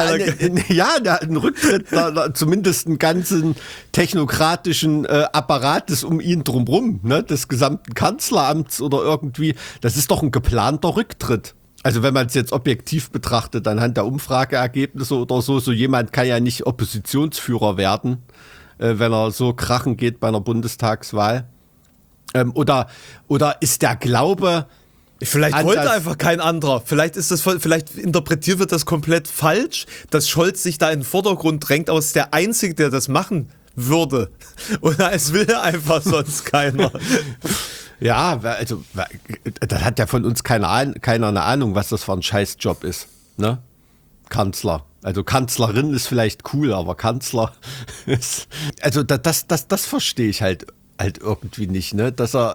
zumindest einen ganzen technokratischen Apparates um ihn drumherum, ne, des gesamten Kanzleramts oder irgendwie. Das ist doch ein geplanter Rücktritt. Also wenn man es jetzt objektiv betrachtet, anhand der Umfrageergebnisse oder so jemand kann ja nicht Oppositionsführer werden, wenn er so krachen geht bei einer Bundestagswahl. Oder ist der Glaube... Vielleicht wollte einfach kein anderer. Vielleicht interpretiert wird das komplett falsch, dass Scholz sich da in den Vordergrund drängt, aber es ist der Einzige, der das machen würde. Oder es will einfach sonst keiner. Ja, also da hat ja von uns keiner eine Ahnung, was das für ein Scheißjob ist. Ne? Kanzler. Also Kanzlerin ist vielleicht cool, aber Kanzler ist... Also das verstehe ich halt irgendwie nicht. Ne?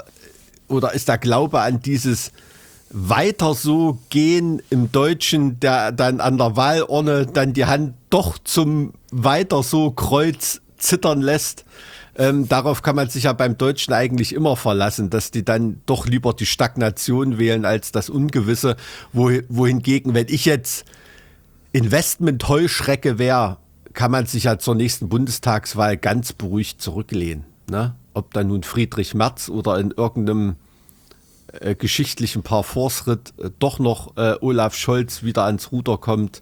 Oder ist der Glaube an dieses weiter so gehen im Deutschen, der dann an der Wahlurne dann die Hand doch zum weiter so Kreuz zittern lässt. Darauf kann man sich ja beim Deutschen eigentlich immer verlassen, dass die dann doch lieber die Stagnation wählen als das Ungewisse. Wohingegen, wenn ich jetzt Investment-Heuschrecke wäre, kann man sich ja zur nächsten Bundestagswahl ganz beruhigt zurücklehnen. Ne? Ob dann nun Friedrich Merz oder in irgendeinem geschichtlichen Parforce-Ritt doch noch Olaf Scholz wieder ans Ruder kommt,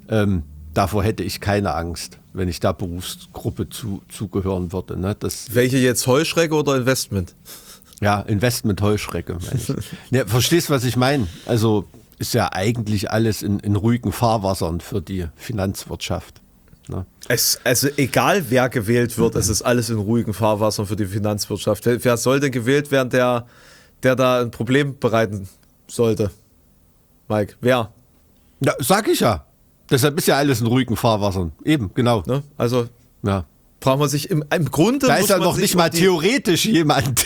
davor hätte ich keine Angst, wenn ich der Berufsgruppe zugehören würde. Ne? Welche jetzt, Heuschrecke oder Investment? Ja, Investment-Heuschrecke. Ja, verstehst, was ich meine? Also ist ja eigentlich alles in ruhigen Fahrwassern für die Finanzwirtschaft. Ne? Also egal, wer gewählt wird, es ist alles in ruhigen Fahrwassern für die Finanzwirtschaft. Wer soll denn gewählt werden, der da ein Problem bereiten sollte? Mike, wer? Ja, sag ich ja. Deshalb ist ja alles in ruhigen Fahrwassern. Eben, genau. Ne? Also ja. Braucht man sich im Grunde... Da ist ja noch nicht mal theoretisch jemand.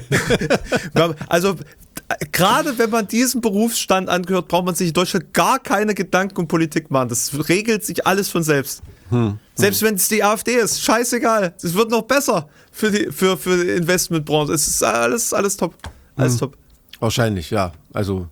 Also gerade wenn man diesem Berufsstand angehört, braucht man sich in Deutschland gar keine Gedanken um Politik machen. Das regelt sich alles von selbst. Selbst wenn es die AfD ist, scheißegal. Es wird noch besser für die Investmentbranche. Es ist alles top. Alles top. Wahrscheinlich, ja. Also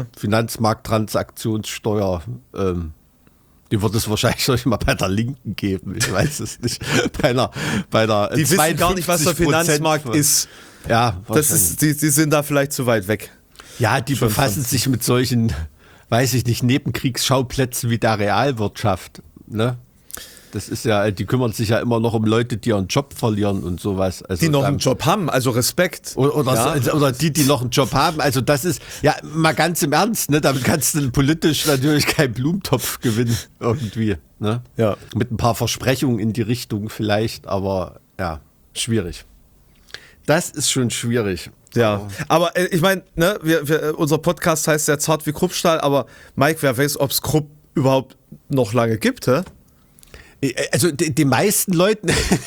Finanzmarkttransaktionssteuer, die wird es wahrscheinlich noch nicht mal bei der Linken geben. Ich weiß es nicht. Bei der die wissen gar nicht, was der Finanzmarkt ist. Ja, die sind da vielleicht zu weit weg. Ja, die befassen sich mit solchen, weiß ich nicht, Nebenkriegsschauplätzen wie der Realwirtschaft. Ne? Das ist ja, die kümmern sich ja immer noch um Leute, die ihren Job verlieren und sowas. Also die noch einen Job haben, also Respekt. Oder die noch einen Job haben. Also das ist, ja, mal ganz im Ernst, ne? Damit kannst du politisch natürlich keinen Blumentopf gewinnen irgendwie. Ne? Ja. Mit ein paar Versprechungen in die Richtung vielleicht, aber ja, schwierig. Das ist schon schwierig. Ja, aber ich meine, ne, unser Podcast heißt ja zart wie Kruppstahl, aber Mike, wer weiß, ob es Krupp überhaupt noch lange gibt, hä? Also den meisten Leuten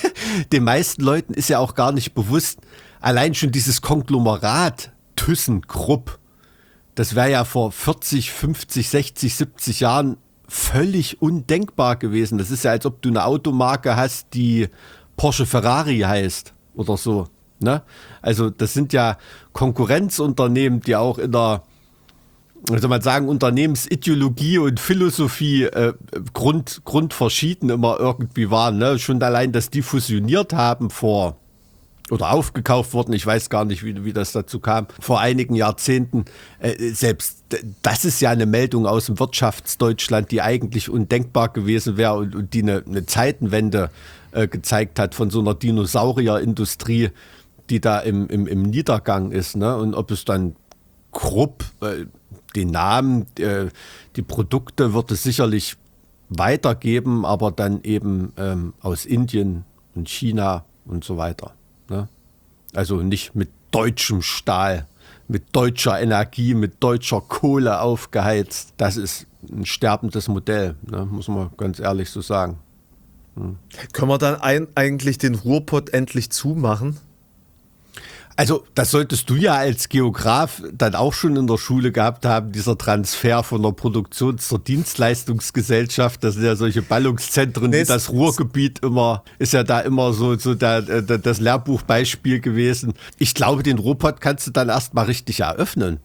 ist ja auch gar nicht bewusst, allein schon dieses Konglomerat ThyssenKrupp, das wäre ja vor 40, 50, 60, 70 Jahren völlig undenkbar gewesen. Das ist ja, als ob du eine Automarke hast, die Porsche Ferrari heißt oder so. Ne? Also das sind ja Konkurrenzunternehmen, die auch in der, wie soll man sagen, Unternehmensideologie und Philosophie grundverschieden immer irgendwie waren. Ne? Schon allein, dass die fusioniert haben oder aufgekauft wurden, ich weiß gar nicht, wie das dazu kam, vor einigen Jahrzehnten. Selbst das ist ja eine Meldung aus dem Wirtschaftsdeutschland, die eigentlich undenkbar gewesen wäre und die eine Zeitenwende gezeigt hat von so einer Dinosaurierindustrie, die da im Niedergang ist. Ne? Und ob es dann Krupp, den Namen, die Produkte wird es sicherlich weitergeben, aber dann eben aus Indien und China und so weiter. Ne? Also nicht mit deutschem Stahl, mit deutscher Energie, mit deutscher Kohle aufgeheizt. Das ist ein sterbendes Modell, ne? Muss man ganz ehrlich so sagen. Können wir dann eigentlich den Ruhrpott endlich zumachen? Also das solltest du ja als Geograf dann auch schon in der Schule gehabt haben, dieser Transfer von der Produktions- zur Dienstleistungsgesellschaft. Das sind ja solche Ballungszentren, wie das Ruhrgebiet immer, ist ja da immer so das Lehrbuchbeispiel gewesen. Ich glaube, den Ruhrpott kannst du dann erstmal richtig eröffnen.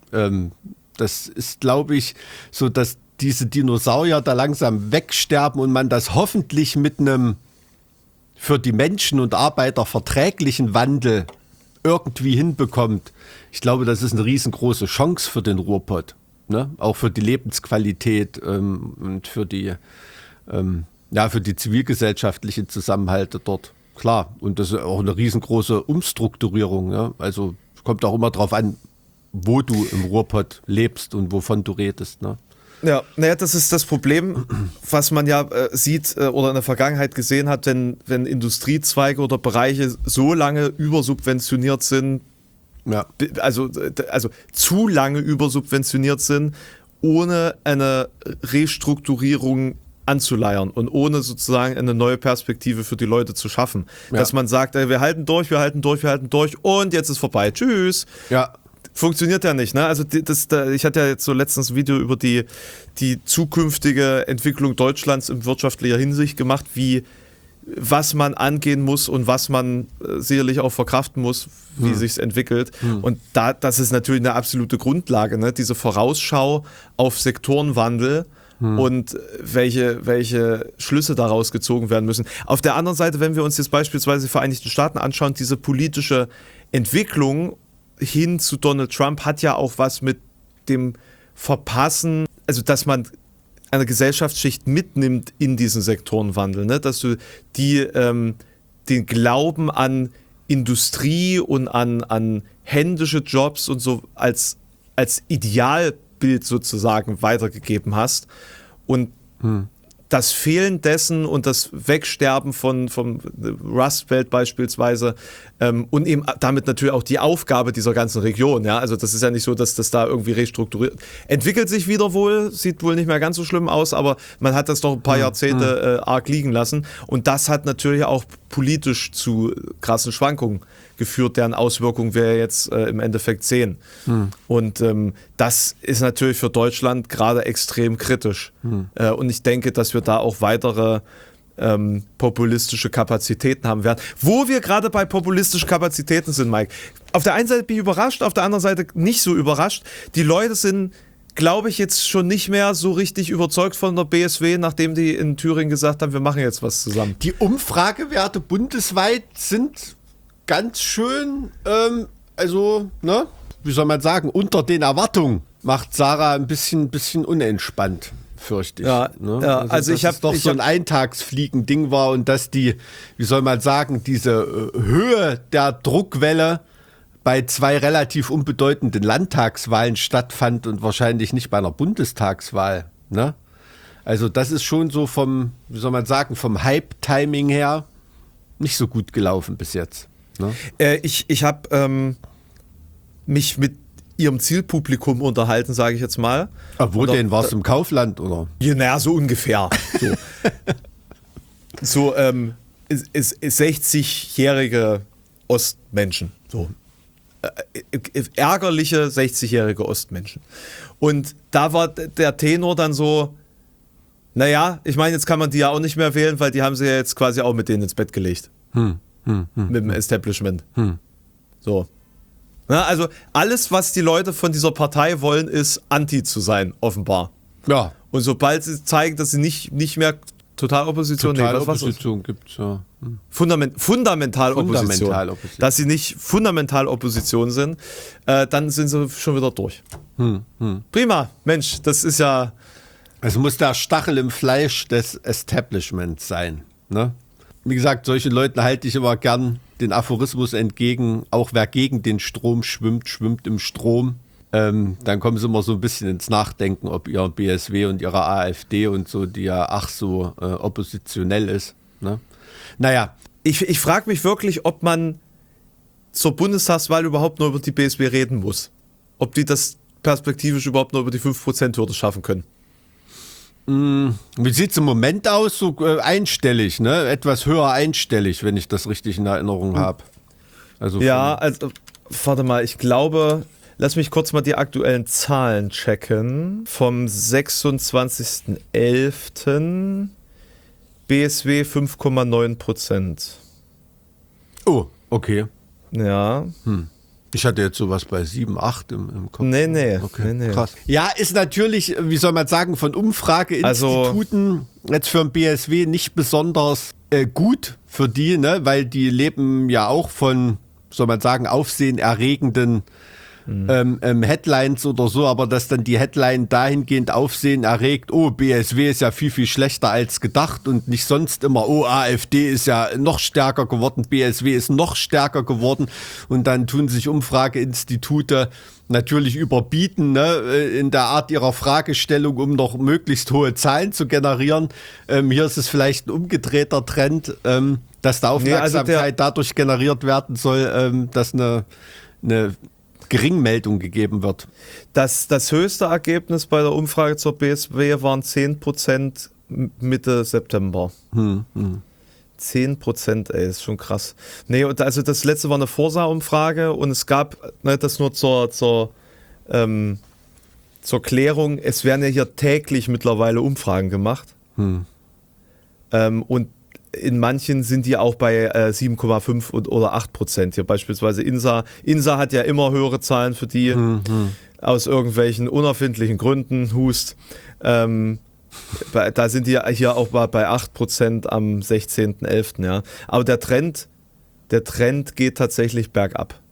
Das ist, glaube ich, so, dass diese Dinosaurier da langsam wegsterben und man das hoffentlich mit einem für die Menschen und Arbeiter verträglichen Wandel irgendwie hinbekommt. Ich glaube, das ist eine riesengroße Chance für den Ruhrpott. Ne? Auch für die Lebensqualität und für die zivilgesellschaftlichen Zusammenhalte dort. Klar, und das ist auch eine riesengroße Umstrukturierung. Ja? Also kommt auch immer drauf an, wo du im Ruhrpott lebst und wovon du redest. Ne? Ja, naja, das ist das Problem, was man ja sieht oder in der Vergangenheit gesehen hat, wenn Industriezweige oder Bereiche so lange übersubventioniert sind, ja. also zu lange übersubventioniert sind, ohne eine Restrukturierung anzuleiern und ohne sozusagen eine neue Perspektive für die Leute zu schaffen. Ja. Dass man sagt, wir halten durch und jetzt ist vorbei. Tschüss. Ja. Funktioniert ja nicht, ne? Also ich hatte ja jetzt so letztens ein Video über die zukünftige Entwicklung Deutschlands in wirtschaftlicher Hinsicht gemacht, was man angehen muss und was man sicherlich auch verkraften muss, wie sich's entwickelt. Und das ist natürlich eine absolute Grundlage, ne? Diese Vorausschau auf Sektorenwandel und welche Schlüsse daraus gezogen werden müssen. Auf der anderen Seite, wenn wir uns jetzt beispielsweise die Vereinigten Staaten anschauen, diese politische Entwicklung hin zu Donald Trump hat ja auch was mit dem Verpassen, also dass man eine Gesellschaftsschicht mitnimmt in diesen Sektorenwandel, ne? Dass du den Glauben an Industrie und an händische Jobs und so als Idealbild sozusagen weitergegeben hast und das Fehlen dessen und das Wegsterben vom Rust Belt beispielsweise und eben damit natürlich auch die Aufgabe dieser ganzen Region. Ja? Also das ist ja nicht so, dass das da irgendwie restrukturiert. Entwickelt sich wieder wohl, sieht wohl nicht mehr ganz so schlimm aus, aber man hat das doch ein paar Jahrzehnte arg liegen lassen. Und das hat natürlich auch politisch zu krassen Schwankungen geführt, deren Auswirkungen wir jetzt im Endeffekt sehen. Und das ist natürlich für Deutschland gerade extrem kritisch. Und ich denke, dass wir da auch weitere populistische Kapazitäten haben werden. Wo wir gerade bei populistischen Kapazitäten sind, Mike. Auf der einen Seite bin ich überrascht, auf der anderen Seite nicht so überrascht. Die Leute sind, glaube ich, jetzt schon nicht mehr so richtig überzeugt von der BSW, nachdem die in Thüringen gesagt haben, wir machen jetzt was zusammen. Die Umfragewerte bundesweit sind ganz schön, wie soll man sagen, unter den Erwartungen. Macht Sarah ein bisschen unentspannt, fürchte ich. Ja, ne? ja, also dass es doch so ein Eintagsfliegen-Ding war und dass die, wie soll man sagen, diese Höhe der Druckwelle bei 2 relativ unbedeutenden Landtagswahlen stattfand und wahrscheinlich nicht bei einer Bundestagswahl. Ne? Also das ist schon so vom, wie soll man sagen, vom Hype-Timing her nicht so gut gelaufen bis jetzt. Ne? Ich habe mich mit ihrem Zielpublikum unterhalten, sage ich jetzt mal. Aber wo denn? War es im Kaufland, oder? Ja, naja, so ungefähr. So, 60-jährige Ostmenschen. So. Ärgerliche 60-jährige Ostmenschen. Und da war der Tenor dann so, naja, ich meine, jetzt kann man die ja auch nicht mehr wählen, weil die haben sie ja jetzt quasi auch mit denen ins Bett gelegt. Mit dem Establishment. So. Na, also alles, was die Leute von dieser Partei wollen, ist Anti zu sein, offenbar. Ja. Und sobald sie zeigen, dass sie nicht mehr Totalopposition, Totalopposition gibt es, ja. Fundamentalopposition. Dass sie nicht Fundamentalopposition sind, dann sind sie schon wieder durch. Prima, Mensch, das ist ja... Es muss der Stachel im Fleisch des Establishments sein. Ne? Wie gesagt, solchen Leuten halte ich immer gern den Aphorismus entgegen, auch wer gegen den Strom schwimmt, schwimmt im Strom. Dann kommen sie immer so ein bisschen ins Nachdenken, ob ihr BSW und ihre AfD und so, die ja so oppositionell ist. Ne? Naja. Ich frage mich wirklich, ob man zur Bundestagswahl überhaupt nur über die BSW reden muss. Ob die das perspektivisch überhaupt nur über die 5%-Hürde schaffen können. Wie sieht es im Moment aus? So einstellig, ne? Etwas höher einstellig, wenn ich das richtig in Erinnerung habe. Also ja, also, warte mal, ich glaube... Lass mich kurz mal die aktuellen Zahlen checken. Vom 26.11. BSW 5,9%. Oh, okay. Ja. Ich hatte jetzt sowas bei 7, 8 im Kopf. Nee. Okay, nee. Krass. Ja, ist natürlich, wie soll man sagen, von Umfrageinstituten jetzt für den BSW nicht besonders gut für die, ne? Weil die leben ja auch von, soll man sagen, aufsehenerregenden Headlines oder so, aber dass dann die Headline dahingehend Aufsehen erregt, oh, BSW ist ja viel, viel schlechter als gedacht und nicht sonst immer, oh, AfD ist ja noch stärker geworden, BSW ist noch stärker geworden und dann tun sich Umfrageinstitute natürlich überbieten, ne, in der Art ihrer Fragestellung, um noch möglichst hohe Zahlen zu generieren. Hier ist es vielleicht ein umgedrehter Trend, dass da Aufmerksamkeit dadurch generiert werden soll, dass eine Geringmeldung gegeben wird. Das höchste Ergebnis bei der Umfrage zur BSW waren 10% Mitte September. 10%, ey, ist schon krass. Nee, also das letzte war eine Forsa-Umfrage und es gab, das nur zur Klärung, es werden ja hier täglich mittlerweile Umfragen gemacht. Und in manchen sind die auch bei 7,5 oder 8%. Hier beispielsweise Insa. Insa hat ja immer höhere Zahlen für die aus irgendwelchen unerfindlichen Gründen. Hust. Da sind die hier auch bei 8% am 16.11. Ja. Aber der Trend geht tatsächlich bergab.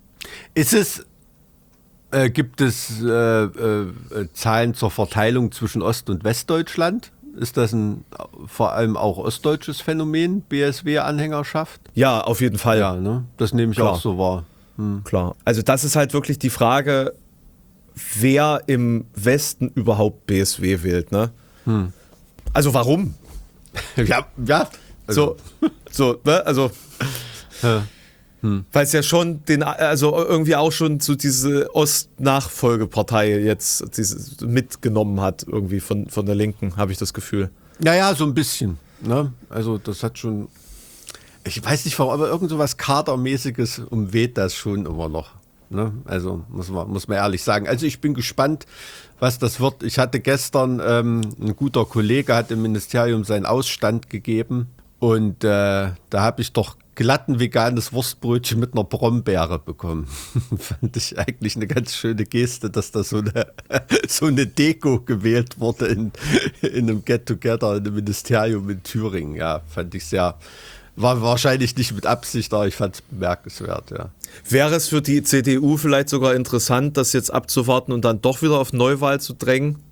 Gibt es Zahlen zur Verteilung zwischen Ost- und Westdeutschland? Ist das ein vor allem auch ostdeutsches Phänomen, BSW-Anhängerschaft? Ja, auf jeden Fall. Ja, ne? Das nehme ich auch so wahr. Klar. Also das ist halt wirklich die Frage, wer im Westen überhaupt BSW wählt, ne? Also warum? Ja. So, ne? Also weil es ja schon irgendwie auch schon so diese Ost-Nachfolgepartei jetzt mitgenommen hat, irgendwie von der Linken, habe ich das Gefühl. Ja, so ein bisschen. Ne? Also das hat schon, ich weiß nicht warum, aber irgend so was Kadermäßiges umweht das schon immer noch. Ne? Also muss man ehrlich sagen. Also ich bin gespannt, was das wird. Ich hatte gestern, ein guter Kollege hat im Ministerium seinen Ausstand gegeben und da habe ich doch glatten veganes Wurstbrötchen mit einer Brombeere bekommen. Fand ich eigentlich eine ganz schöne Geste, dass da so eine Deko gewählt wurde in einem Get-Together in einem Ministerium in Thüringen. Ja, fand ich war wahrscheinlich nicht mit Absicht, aber ich fand es bemerkenswert, ja. Wäre es für die CDU vielleicht sogar interessant, das jetzt abzuwarten und dann doch wieder auf Neuwahl zu drängen?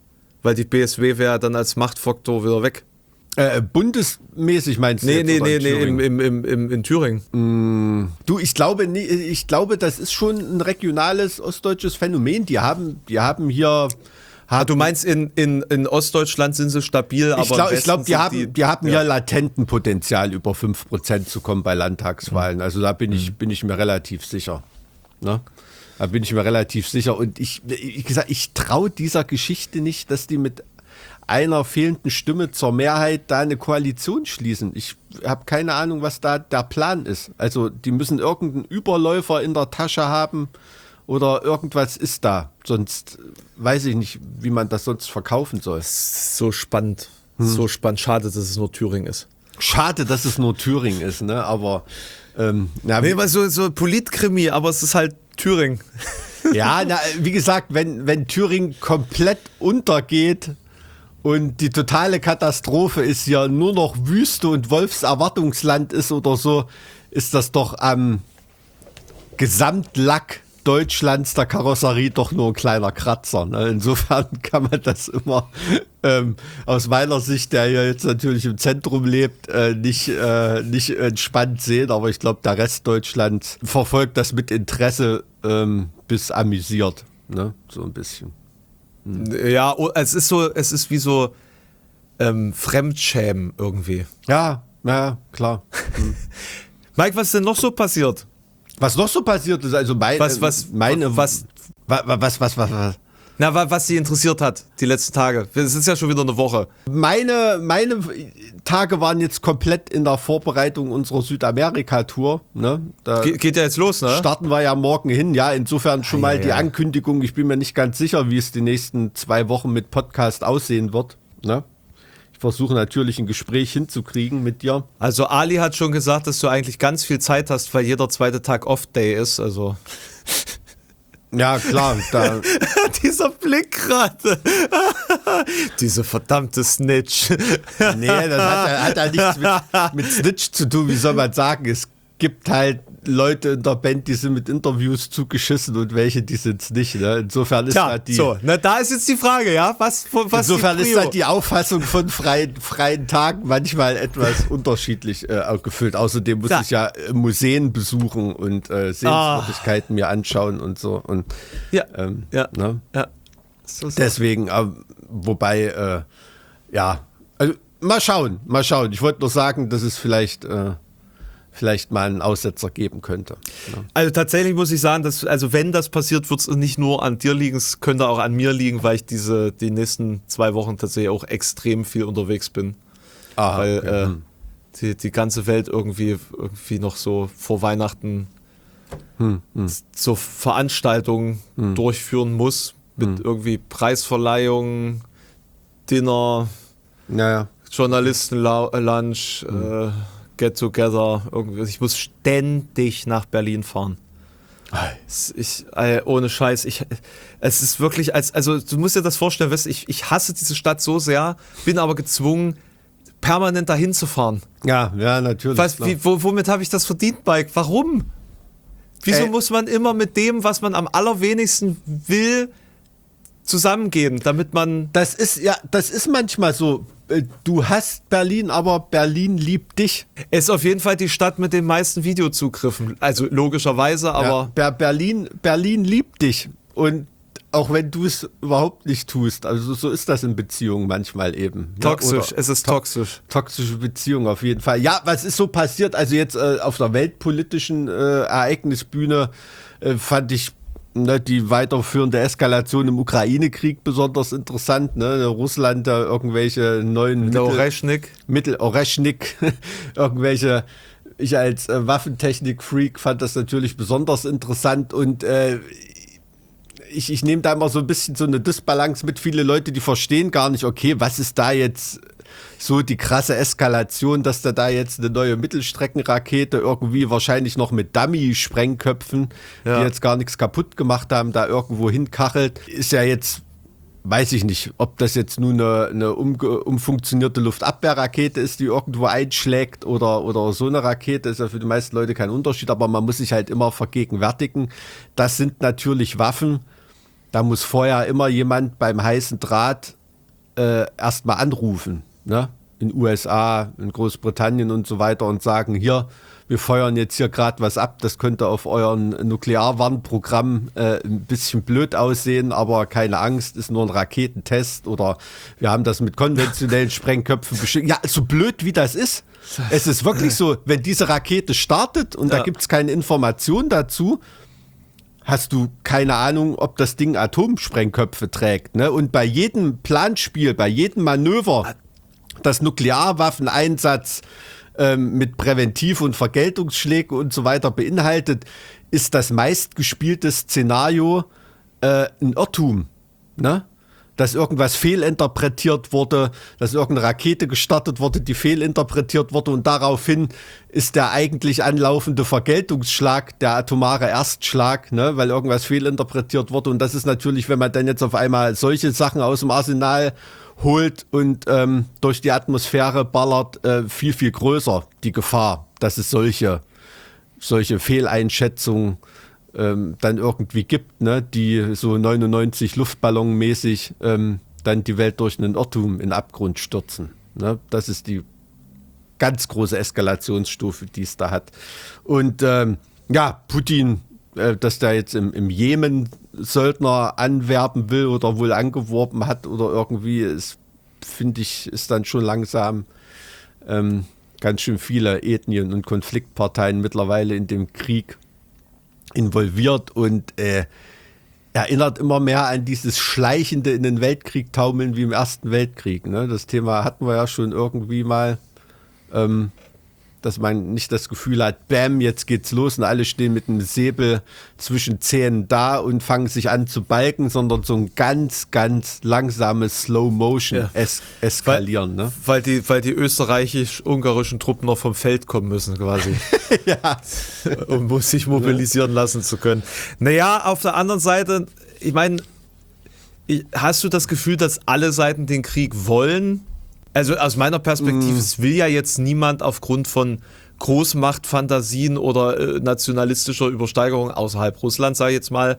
Weil die BSW wäre dann als Machtfaktor wieder weg. Bundesmäßig meinst du? Nee, jetzt, oder in Thüringen. Du, ich glaube, das ist schon ein regionales ostdeutsches Phänomen. Die haben hier. Du meinst, in Ostdeutschland sind sie stabil, aber ich glaube, die haben ja latenten Potenzial, über 5% zu kommen bei Landtagswahlen. Also da bin ich mir relativ sicher. Ne? Da bin ich mir relativ sicher. Und ich traue dieser Geschichte nicht, dass die mit einer fehlenden Stimme zur Mehrheit da eine Koalition schließen. Ich habe keine Ahnung, was da der Plan ist. Also die müssen irgendeinen Überläufer in der Tasche haben oder irgendwas ist da. Sonst weiß ich nicht, wie man das sonst verkaufen soll. So spannend. So spannend. Schade, dass es nur Thüringen ist. Schade, dass es nur Thüringen ist, ne? Aber weil so Politkrimi, aber es ist halt Thüringen. Ja, wie gesagt, wenn Thüringen komplett untergeht und die totale Katastrophe ist ja nur noch Wüste und Wolfserwartungsland ist oder so, ist das doch am Gesamtlack Deutschlands der Karosserie doch nur ein kleiner Kratzer. Ne? Insofern kann man das immer aus meiner Sicht, der ja jetzt natürlich im Zentrum lebt, nicht entspannt sehen. Aber ich glaube, der Rest Deutschlands verfolgt das mit Interesse bis amüsiert. Ne? So ein bisschen. Ja, es ist wie so Fremdschämen irgendwie. Ja, klar. Mike, was ist denn noch so passiert? Was noch so passiert ist, also was sie interessiert hat, die letzten Tage. Es ist ja schon wieder eine Woche. Meine Tage waren jetzt komplett in der Vorbereitung unserer Südamerika-Tour. Ne? Geht ja jetzt los, ne? Starten wir ja morgen hin. Ja, insofern schon mal die Ankündigung. Ich bin mir nicht ganz sicher, wie es die nächsten 2 Wochen mit Podcast aussehen wird. Ne? Ich versuche natürlich ein Gespräch hinzukriegen mit dir. Also Ali hat schon gesagt, dass du eigentlich ganz viel Zeit hast, weil jeder zweite Tag Off-Day ist. Also ja, klar. Dieser Blick gerade. Diese verdammte Snitch. Nee, das hat ja nichts mit Snitch zu tun. Wie soll man sagen? Es gibt halt Leute in der Band, die sind mit Interviews zugeschissen und welche, die sind es nicht. Ne? Insofern ist halt da ist jetzt die Frage, ja? Was insofern ist halt die Auffassung von freien Tagen manchmal etwas unterschiedlich gefüllt. Außerdem muss ich ja Museen besuchen und Sehenswürdigkeiten mir anschauen und so. Und, ne? So. Deswegen, wobei, also mal schauen. Ich wollte nur sagen, dass es vielleicht mal einen Aussetzer geben könnte. Ja. Also tatsächlich muss ich sagen, dass, also wenn das passiert, wird es nicht nur an dir liegen, es könnte auch an mir liegen, weil ich die nächsten 2 Wochen tatsächlich auch extrem viel unterwegs bin. Weil die ganze Welt irgendwie noch so vor Weihnachten so Veranstaltungen durchführen muss, mit irgendwie Preisverleihungen, Dinner, Journalisten-Lunch, Get Together, irgendwie. Ich muss ständig nach Berlin fahren. Ohne Scheiß, es ist wirklich, also du musst dir das vorstellen, weißt, ich hasse diese Stadt so sehr, bin aber gezwungen, permanent dahin zu fahren. Ja, natürlich. Womit habe ich das verdient, Mike? Warum? Wieso muss man immer mit dem, was man am allerwenigsten will, zusammengehen, damit man... Das ist manchmal so. Du hasst Berlin, aber Berlin liebt dich. Es ist auf jeden Fall die Stadt mit den meisten Videozugriffen. Also logischerweise, aber... Ja, Berlin liebt dich. Und auch wenn du es überhaupt nicht tust. Also so ist das in Beziehungen manchmal eben. Toxisch, es ist toxisch. Toxische Beziehung auf jeden Fall. Ja, was ist so passiert? Also jetzt auf der weltpolitischen Ereignisbühne fand ich die weiterführende Eskalation im Ukraine-Krieg besonders interessant. Ne? Russland da irgendwelche neuen Oreschnik, irgendwelche. Ich als Waffentechnik-Freak fand das natürlich besonders interessant und ich nehme da immer so ein bisschen so eine Disbalance mit. Viele Leute, die verstehen gar nicht, okay, was ist da jetzt so die krasse Eskalation, dass da jetzt eine neue Mittelstreckenrakete irgendwie wahrscheinlich noch mit Dummy-Sprengköpfen, die jetzt gar nichts kaputt gemacht haben, da irgendwo hinkachelt. Ist ja jetzt, weiß ich nicht, ob das jetzt nun eine umfunktionierte Luftabwehrrakete ist, die irgendwo einschlägt oder so eine Rakete, ist ja für die meisten Leute kein Unterschied, aber man muss sich halt immer vergegenwärtigen. Das sind natürlich Waffen, da muss vorher immer jemand beim heißen Draht erstmal anrufen, ne? In USA, in Großbritannien und so weiter und sagen, hier, wir feuern jetzt hier gerade was ab, das könnte auf euren Nuklearwarnprogramm ein bisschen blöd aussehen, aber keine Angst, ist nur ein Raketentest oder wir haben das mit konventionellen Sprengköpfen bestimmt. Ja, so blöd wie das ist. Es ist wirklich so, wenn diese Rakete startet und da gibt es keine Information dazu, hast du keine Ahnung, ob das Ding Atomsprengköpfe trägt. Ne? Und bei jedem Planspiel, bei jedem Manöver, das Nuklearwaffeneinsatz mit Präventiv- und Vergeltungsschlägen und so weiter beinhaltet, ist das meistgespielte Szenario ein Irrtum. Ne? Dass irgendwas fehlinterpretiert wurde, dass irgendeine Rakete gestartet wurde, die fehlinterpretiert wurde und daraufhin ist der eigentlich anlaufende Vergeltungsschlag der atomare Erstschlag, ne? Weil irgendwas fehlinterpretiert wurde. Und das ist natürlich, wenn man dann jetzt auf einmal solche Sachen aus dem Arsenal holt und durch die Atmosphäre ballert, viel, viel größer die Gefahr, dass es solche Fehleinschätzungen dann irgendwie gibt, ne, die so 99 Luftballon-mäßig dann die Welt durch einen Irrtum in den Abgrund stürzen. Ne? Das ist die ganz große Eskalationsstufe, die es da hat. Und Putin, dass der jetzt im Jemen Söldner anwerben will oder wohl angeworben hat oder irgendwie, ist, finde ich, ist dann schon langsam ganz schön viele Ethnien und Konfliktparteien mittlerweile in dem Krieg involviert und erinnert immer mehr an dieses schleichende in den Weltkrieg taumeln wie im Ersten Weltkrieg. Ne? Das Thema hatten wir ja schon irgendwie mal, dass man nicht das Gefühl hat, bam, jetzt geht's los und alle stehen mit einem Säbel zwischen Zähnen da und fangen sich an zu balken, sondern so ein ganz, ganz langsames Slow-Motion eskalieren. Weil die österreichisch-ungarischen Truppen noch vom Feld kommen müssen quasi. Ja. Um sich mobilisieren lassen zu können. Naja, auf der anderen Seite, ich meine, hast du das Gefühl, dass alle Seiten den Krieg wollen? Also aus meiner Perspektive, es will ja jetzt niemand aufgrund von Großmachtfantasien oder nationalistischer Übersteigerung außerhalb Russlands, sage ich jetzt mal,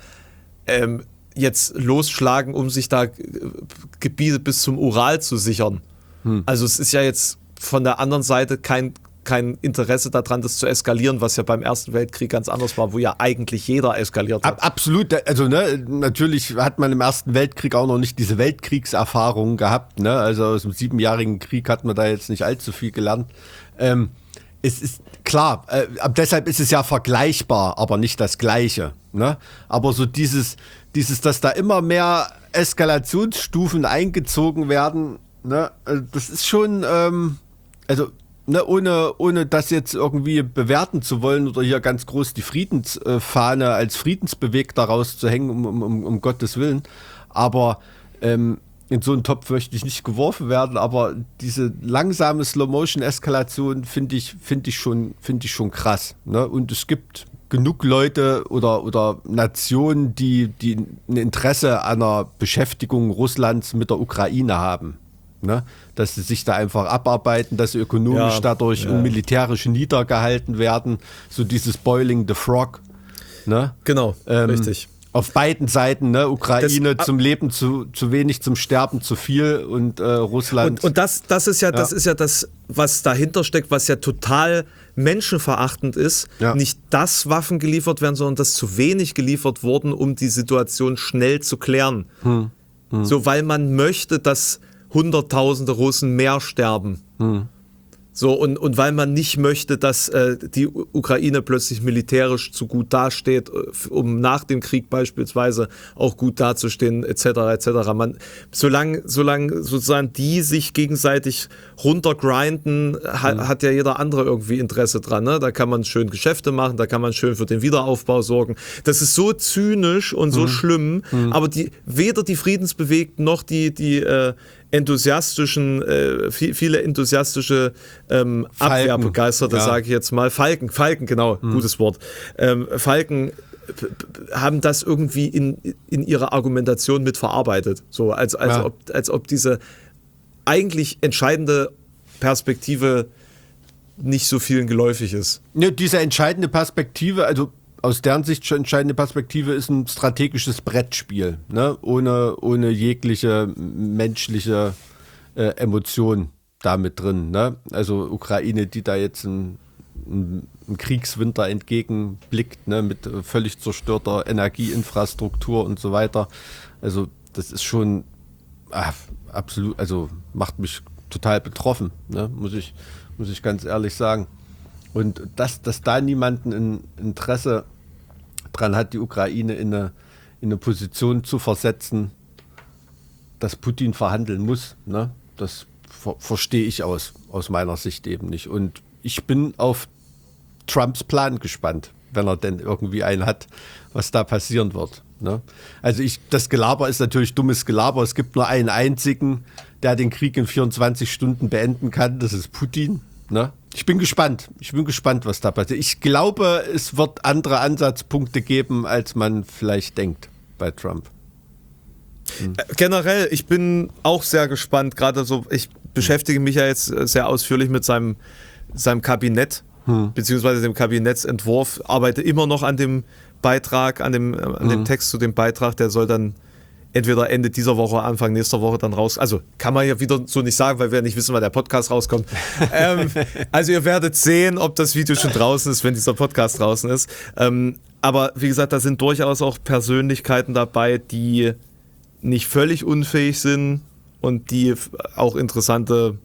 jetzt losschlagen, um sich da Gebiete bis zum Ural zu sichern. Also es ist ja jetzt von der anderen Seite kein Interesse daran, das zu eskalieren, was ja beim Ersten Weltkrieg ganz anders war, wo ja eigentlich jeder eskaliert hat. Absolut, also natürlich hat man im Ersten Weltkrieg auch noch nicht diese Weltkriegserfahrung gehabt, ne? Also aus dem 7-jährigen Krieg hat man da jetzt nicht allzu viel gelernt. Es ist klar, deshalb ist es ja vergleichbar, aber nicht das Gleiche. Ne? Aber so dieses, dass da immer mehr Eskalationsstufen eingezogen werden, ne? Das ist schon, ne, ohne das jetzt irgendwie bewerten zu wollen oder hier ganz groß die Friedensfahne als Friedensbewegter rauszuhängen, um Gottes Willen. Aber in so einen Topf möchte ich nicht geworfen werden, aber diese langsame Slow-Motion-Eskalation finde ich schon krass. Ne? Und es gibt genug Leute oder Nationen, die ein Interesse an einer Beschäftigung Russlands mit der Ukraine haben. Ne? Dass sie sich da einfach abarbeiten, dass sie ökonomisch dadurch und militärisch niedergehalten werden. So dieses Boiling the Frog. Ne? Genau, richtig. Auf beiden Seiten, ne? Ukraine zum Leben zu wenig, zum Sterben zu viel und Russland. Und das ist ja das, was dahinter steckt, was ja total menschenverachtend ist. Ja. Nicht, dass Waffen geliefert werden, sondern dass zu wenig geliefert wurden, um die Situation schnell zu klären. So, weil man möchte, dass Hunderttausende Russen mehr sterben. So, und weil man nicht möchte, dass die Ukraine plötzlich militärisch zu gut dasteht, um nach dem Krieg beispielsweise auch gut dazustehen, etc. etc. Solange sozusagen die sich gegenseitig runtergrinden, hat ja jeder andere irgendwie Interesse dran. Ne? Da kann man schön Geschäfte machen, da kann man schön für den Wiederaufbau sorgen. Das ist so zynisch und so schlimm, aber weder die Friedensbewegten noch die enthusiastischen, viele enthusiastische Abwehrbegeisterte, sage ich jetzt mal. Falken, genau, gutes Wort. Falken haben das irgendwie in ihrer Argumentation mit verarbeitet. So, als ob diese eigentlich entscheidende Perspektive nicht so vielen geläufig ist. Ja, diese entscheidende Perspektive, also aus deren Sicht schon entscheidende Perspektive ist ein strategisches Brettspiel, ne? Ohne jegliche menschliche Emotion da mit drin. Ne? Also Ukraine, die da jetzt einen Kriegswinter entgegenblickt, ne? Mit völlig zerstörter Energieinfrastruktur und so weiter. Also das ist schon absolut, also macht mich total betroffen, ne? Muss ich ganz ehrlich sagen. Und dass da niemanden ein Interesse dran hat, die Ukraine in eine Position zu versetzen, dass Putin verhandeln muss, ne? Das verstehe ich aus meiner Sicht eben nicht. Und ich bin auf Trumps Plan gespannt, wenn er denn irgendwie einen hat, was da passieren wird. Ne? Also das Gelaber ist natürlich dummes Gelaber. Es gibt nur einen einzigen, der den Krieg in 24 Stunden beenden kann. Das ist Putin. Ne? Ich bin gespannt, was da passiert. Ich glaube, es wird andere Ansatzpunkte geben, als man vielleicht denkt bei Trump. Generell, ich bin auch sehr gespannt. Gerade so, ich beschäftige mich ja jetzt sehr ausführlich mit seinem Kabinett, beziehungsweise dem Kabinettsentwurf, arbeite immer noch an dem Beitrag, an dem Text zu dem Beitrag, der soll dann entweder Ende dieser Woche, Anfang nächster Woche dann raus. Also kann man ja wieder so nicht sagen, weil wir nicht wissen, wann der Podcast rauskommt. Also ihr werdet sehen, ob das Video schon draußen ist, wenn dieser Podcast draußen ist. Aber wie gesagt, da sind durchaus auch Persönlichkeiten dabei, die nicht völlig unfähig sind und die auch interessante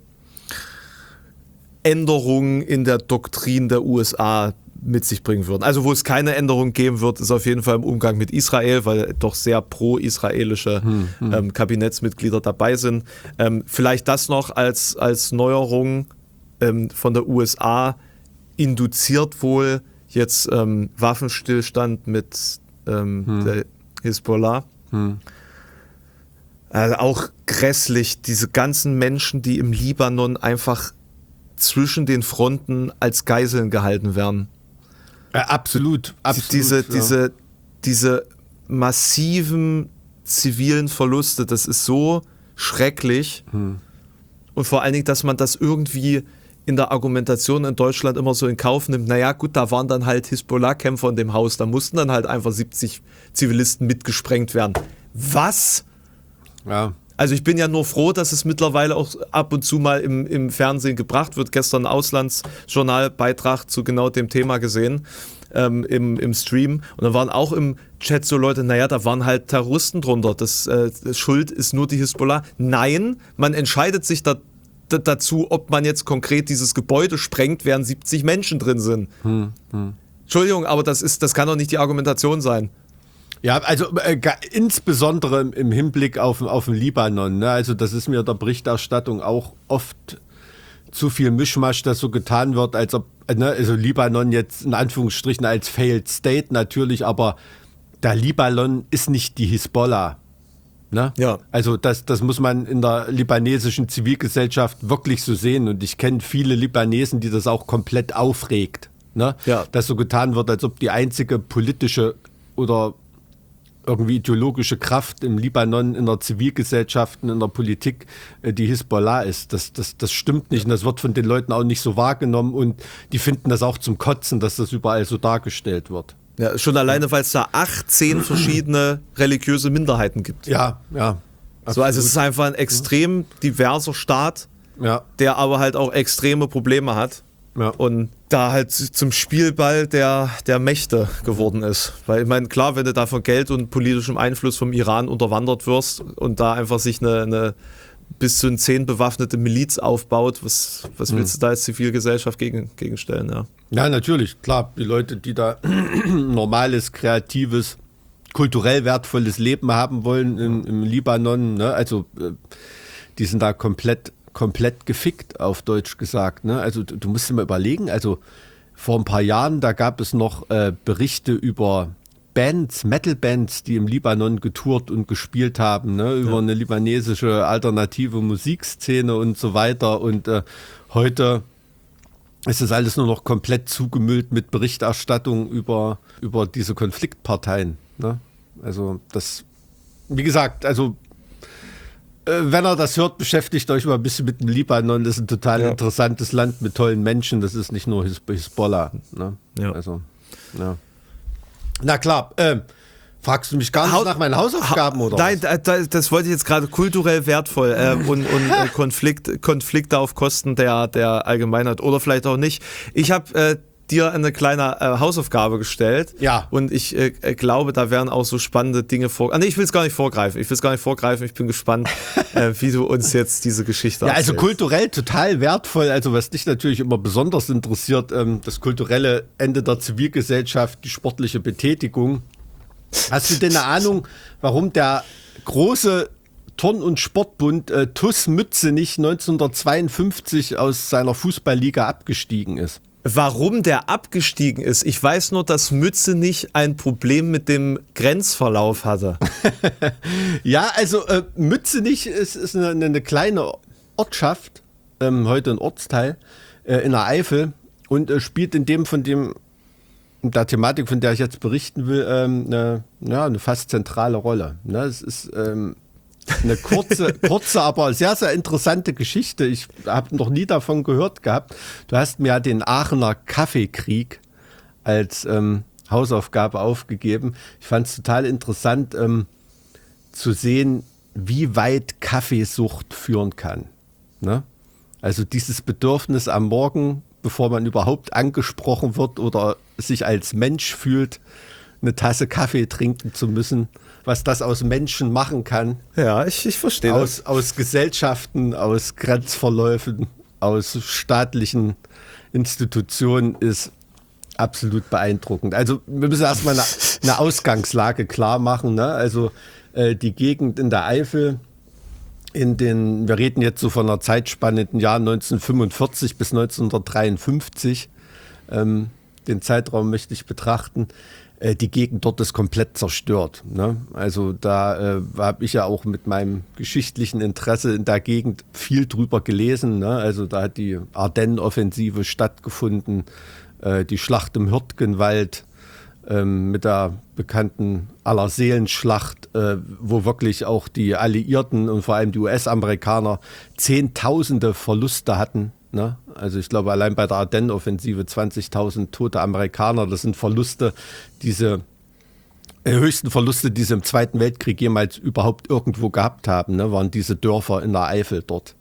Änderungen in der Doktrin der USA mit sich bringen würden. Also wo es keine Änderung geben wird, ist auf jeden Fall im Umgang mit Israel, weil doch sehr pro-israelische Kabinettsmitglieder dabei sind. Vielleicht das noch als Neuerung von der USA induziert wohl jetzt Waffenstillstand mit der Hisbollah. Also auch grässlich, diese ganzen Menschen, die im Libanon einfach zwischen den Fronten als Geiseln gehalten werden. Ja, absolut. Diese massiven zivilen Verluste, das ist so schrecklich. Und vor allen Dingen, dass man das irgendwie in der Argumentation in Deutschland immer so in Kauf nimmt. Naja gut, da waren dann halt Hisbollah-Kämpfer in dem Haus, da mussten dann halt einfach 70 Zivilisten mitgesprengt werden. Was? Ja. Also ich bin ja nur froh, dass es mittlerweile auch ab und zu mal im Fernsehen gebracht wird. Gestern einen Auslandsjournalbeitrag zu genau dem Thema gesehen im Stream. Und da waren auch im Chat so Leute, naja, da waren halt Terroristen drunter. Das Schuld ist nur die Hisbollah. Nein, man entscheidet sich dazu, ob man jetzt konkret dieses Gebäude sprengt, während 70 Menschen drin sind. Entschuldigung, aber das kann doch nicht die Argumentation sein. Ja, also insbesondere im Hinblick auf den Libanon. Ne? Also das ist mir der Berichterstattung auch oft zu viel Mischmasch, dass so getan wird, als ob, ne, also Libanon jetzt in Anführungsstrichen als Failed State natürlich, aber der Libanon ist nicht die Hisbollah. Ne? Ja. Also das muss man in der libanesischen Zivilgesellschaft wirklich so sehen. Und ich kenne viele Libanesen, die das auch komplett aufregt. Ne? Ja. Dass so getan wird, als ob die einzige politische oder irgendwie ideologische Kraft im Libanon, in der Zivilgesellschaft, in der Politik die Hisbollah ist. Das stimmt nicht und das wird von den Leuten auch nicht so wahrgenommen und die finden das auch zum Kotzen, dass das überall so dargestellt wird. Ja, schon alleine, weil es da 18 verschiedene religiöse Minderheiten gibt. Ja. So, also es ist einfach ein extrem diverser Staat, der aber halt auch extreme Probleme hat. Ja. Und da halt zum Spielball der Mächte geworden ist. Weil ich meine, klar, wenn du da von Geld und politischem Einfluss vom Iran unterwandert wirst und da einfach sich eine bis zu 10 bewaffnete Miliz aufbaut, was willst du da als Zivilgesellschaft gegenstellen? Ja. Ja, natürlich, klar. Die Leute, die da normales, kreatives, kulturell wertvolles Leben haben wollen im Libanon, ne? Also die sind da komplett gefickt, auf Deutsch gesagt. Ne? Also du musst dir mal überlegen, also vor ein paar Jahren, da gab es noch Berichte über Bands, Metal-Bands, die im Libanon getourt und gespielt haben, ne? Über eine libanesische alternative Musikszene und so weiter. Und heute ist das alles nur noch komplett zugemüllt mit Berichterstattung über diese Konfliktparteien. Ne? Also das, wie gesagt, also wenn ihr das hört, beschäftigt euch mal ein bisschen mit dem Libanon. Das ist ein total interessantes Land mit tollen Menschen. Das ist nicht nur Hisbollah. Ne? Ja. Also, ja. Na klar, fragst du mich gar nicht nach meinen Hausaufgaben oder Nein, was? das wollte ich jetzt gerade kulturell wertvoll und Konflikte auf Kosten der Allgemeinheit oder vielleicht auch nicht. Ich habe dir eine kleine Hausaufgabe gestellt. Ja. Und ich glaube, da werden auch so spannende Dinge nee, ich will es gar nicht vorgreifen. Ich bin gespannt, wie du uns jetzt diese Geschichte Ja, also erzählst. kulturell total wertvoll. Also was dich natürlich immer besonders interessiert, das kulturelle Ende der Zivilgesellschaft, die sportliche Betätigung. Hast du denn eine Ahnung, warum der große Turn- und Sportbund TuS Mützenich 1952 aus seiner Fußballliga abgestiegen ist? Warum der abgestiegen ist? Ich weiß nur, dass Mützenich ein Problem mit dem Grenzverlauf hatte. Ja, also Mützenich ist eine kleine Ortschaft, heute ein Ortsteil in der Eifel und spielt in der Thematik, von der ich jetzt berichten will, eine fast zentrale Rolle. Ne? Es ist eine kurze, aber sehr, sehr interessante Geschichte. Ich habe noch nie davon gehört gehabt. Du hast mir ja den Aachener Kaffeekrieg als Hausaufgabe aufgegeben. Ich fand es total interessant zu sehen, wie weit Kaffeesucht führen kann. Ne? Also dieses Bedürfnis am Morgen, bevor man überhaupt angesprochen wird oder sich als Mensch fühlt, eine Tasse Kaffee trinken zu müssen, was das aus Menschen machen kann. Ja, ich verstehe das. Aus Gesellschaften, aus Grenzverläufen, aus staatlichen Institutionen ist absolut beeindruckend. Also wir müssen erstmal eine Ausgangslage klar machen. Ne? Also die Gegend in der Eifel, wir reden jetzt so von einer Zeitspanne in den Jahren 1945 bis 1953, den Zeitraum möchte ich betrachten. Die Gegend dort ist komplett zerstört. Ne? Also da habe ich ja auch mit meinem geschichtlichen Interesse in der Gegend viel drüber gelesen. Ne? Also da hat die Ardennen-Offensive stattgefunden, die Schlacht im Hürtgenwald mit der bekannten Allerseelenschlacht, wo wirklich auch die Alliierten und vor allem die US-Amerikaner Zehntausende Verluste hatten. Ne? Also ich glaube, allein bei der Ardennen-Offensive 20.000 tote Amerikaner, das sind Verluste, diese höchsten Verluste, die sie im Zweiten Weltkrieg jemals überhaupt irgendwo gehabt haben, ne? Waren diese Dörfer in der Eifel dort.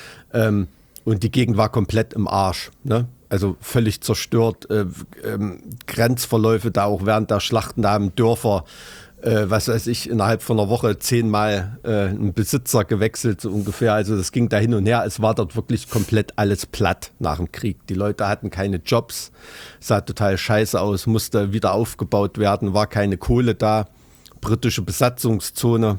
Und die Gegend war komplett im Arsch. Ne? Also völlig zerstört, Grenzverläufe da auch während der Schlachten, da haben Dörfer, was weiß ich, innerhalb von einer Woche 10-mal einen Besitzer gewechselt, so ungefähr. Also das ging da hin und her. Es war dort wirklich komplett alles platt nach dem Krieg. Die Leute hatten keine Jobs, sah total scheiße aus, musste wieder aufgebaut werden, war keine Kohle da. Britische Besatzungszone.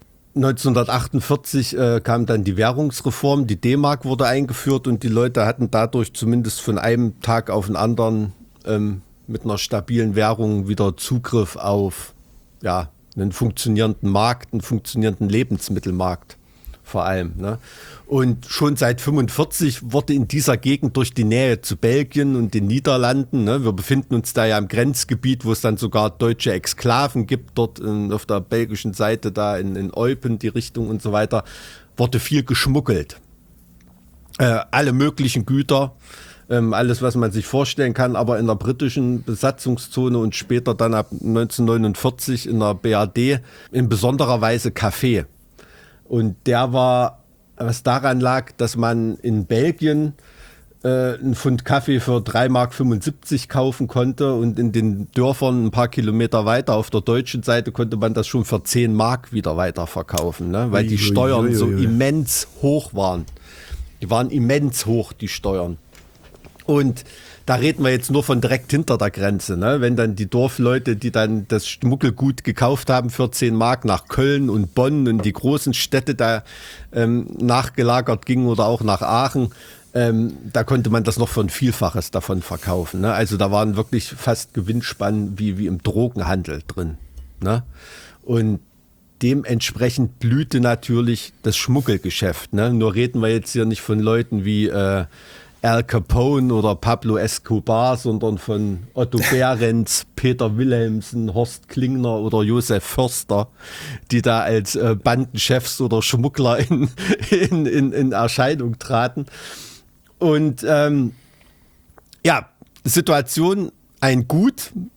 1948 kam dann die Währungsreform, die D-Mark wurde eingeführt und die Leute hatten dadurch zumindest von einem Tag auf den anderen mit einer stabilen Währung wieder Zugriff auf einen funktionierenden Markt, einen funktionierenden Lebensmittelmarkt vor allem. Ne? Und schon seit 1945 wurde in dieser Gegend durch die Nähe zu Belgien und den Niederlanden, ne, wir befinden uns da ja im Grenzgebiet, wo es dann sogar deutsche Exklaven gibt, dort auf der belgischen Seite, da in Eupen, die Richtung und so weiter, wurde viel geschmuggelt. Alle möglichen Güter, alles, was man sich vorstellen kann, aber in der britischen Besatzungszone und später dann ab 1949 in der BRD in besonderer Weise Kaffee. Und der war, was daran lag, dass man in Belgien einen Pfund Kaffee für 3,75 Mark kaufen konnte und in den Dörfern ein paar Kilometer weiter auf der deutschen Seite konnte man das schon für 10 Mark wieder weiterverkaufen, ne? Weil die Steuern so immens hoch waren. Die waren immens hoch, die Steuern. Und da reden wir jetzt nur von direkt hinter der Grenze. Ne? Wenn dann die Dorfleute, die dann das Schmuggelgut gekauft haben für 10 Mark nach Köln und Bonn und die großen Städte da nachgelagert gingen oder auch nach Aachen, da konnte man das noch für ein Vielfaches davon verkaufen. Ne? Also da waren wirklich fast Gewinnspannen wie im Drogenhandel drin. Ne? Und dementsprechend blühte natürlich das Schmuggelgeschäft. Ne? Nur reden wir jetzt hier nicht von Leuten wie Al Capone oder Pablo Escobar, sondern von Otto Behrens, Peter Wilhelmsen, Horst Klingner oder Josef Förster, die da als Bandenchefs oder Schmuggler in Erscheinung traten. Und Situation ein Gut,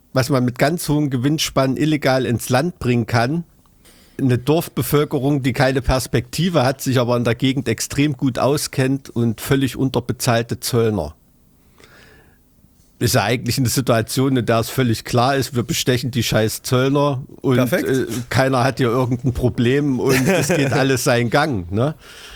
was man mit ganz hohen Gewinnspannen illegal ins Land bringen kann. Eine Dorfbevölkerung, die keine Perspektive hat, sich aber in der Gegend extrem gut auskennt und völlig unterbezahlte Zöllner. Ist ja eigentlich eine Situation, in der es völlig klar ist, wir bestechen die scheiß Zöllner und keiner hat hier irgendein Problem und es geht alles seinen Gang. Ne?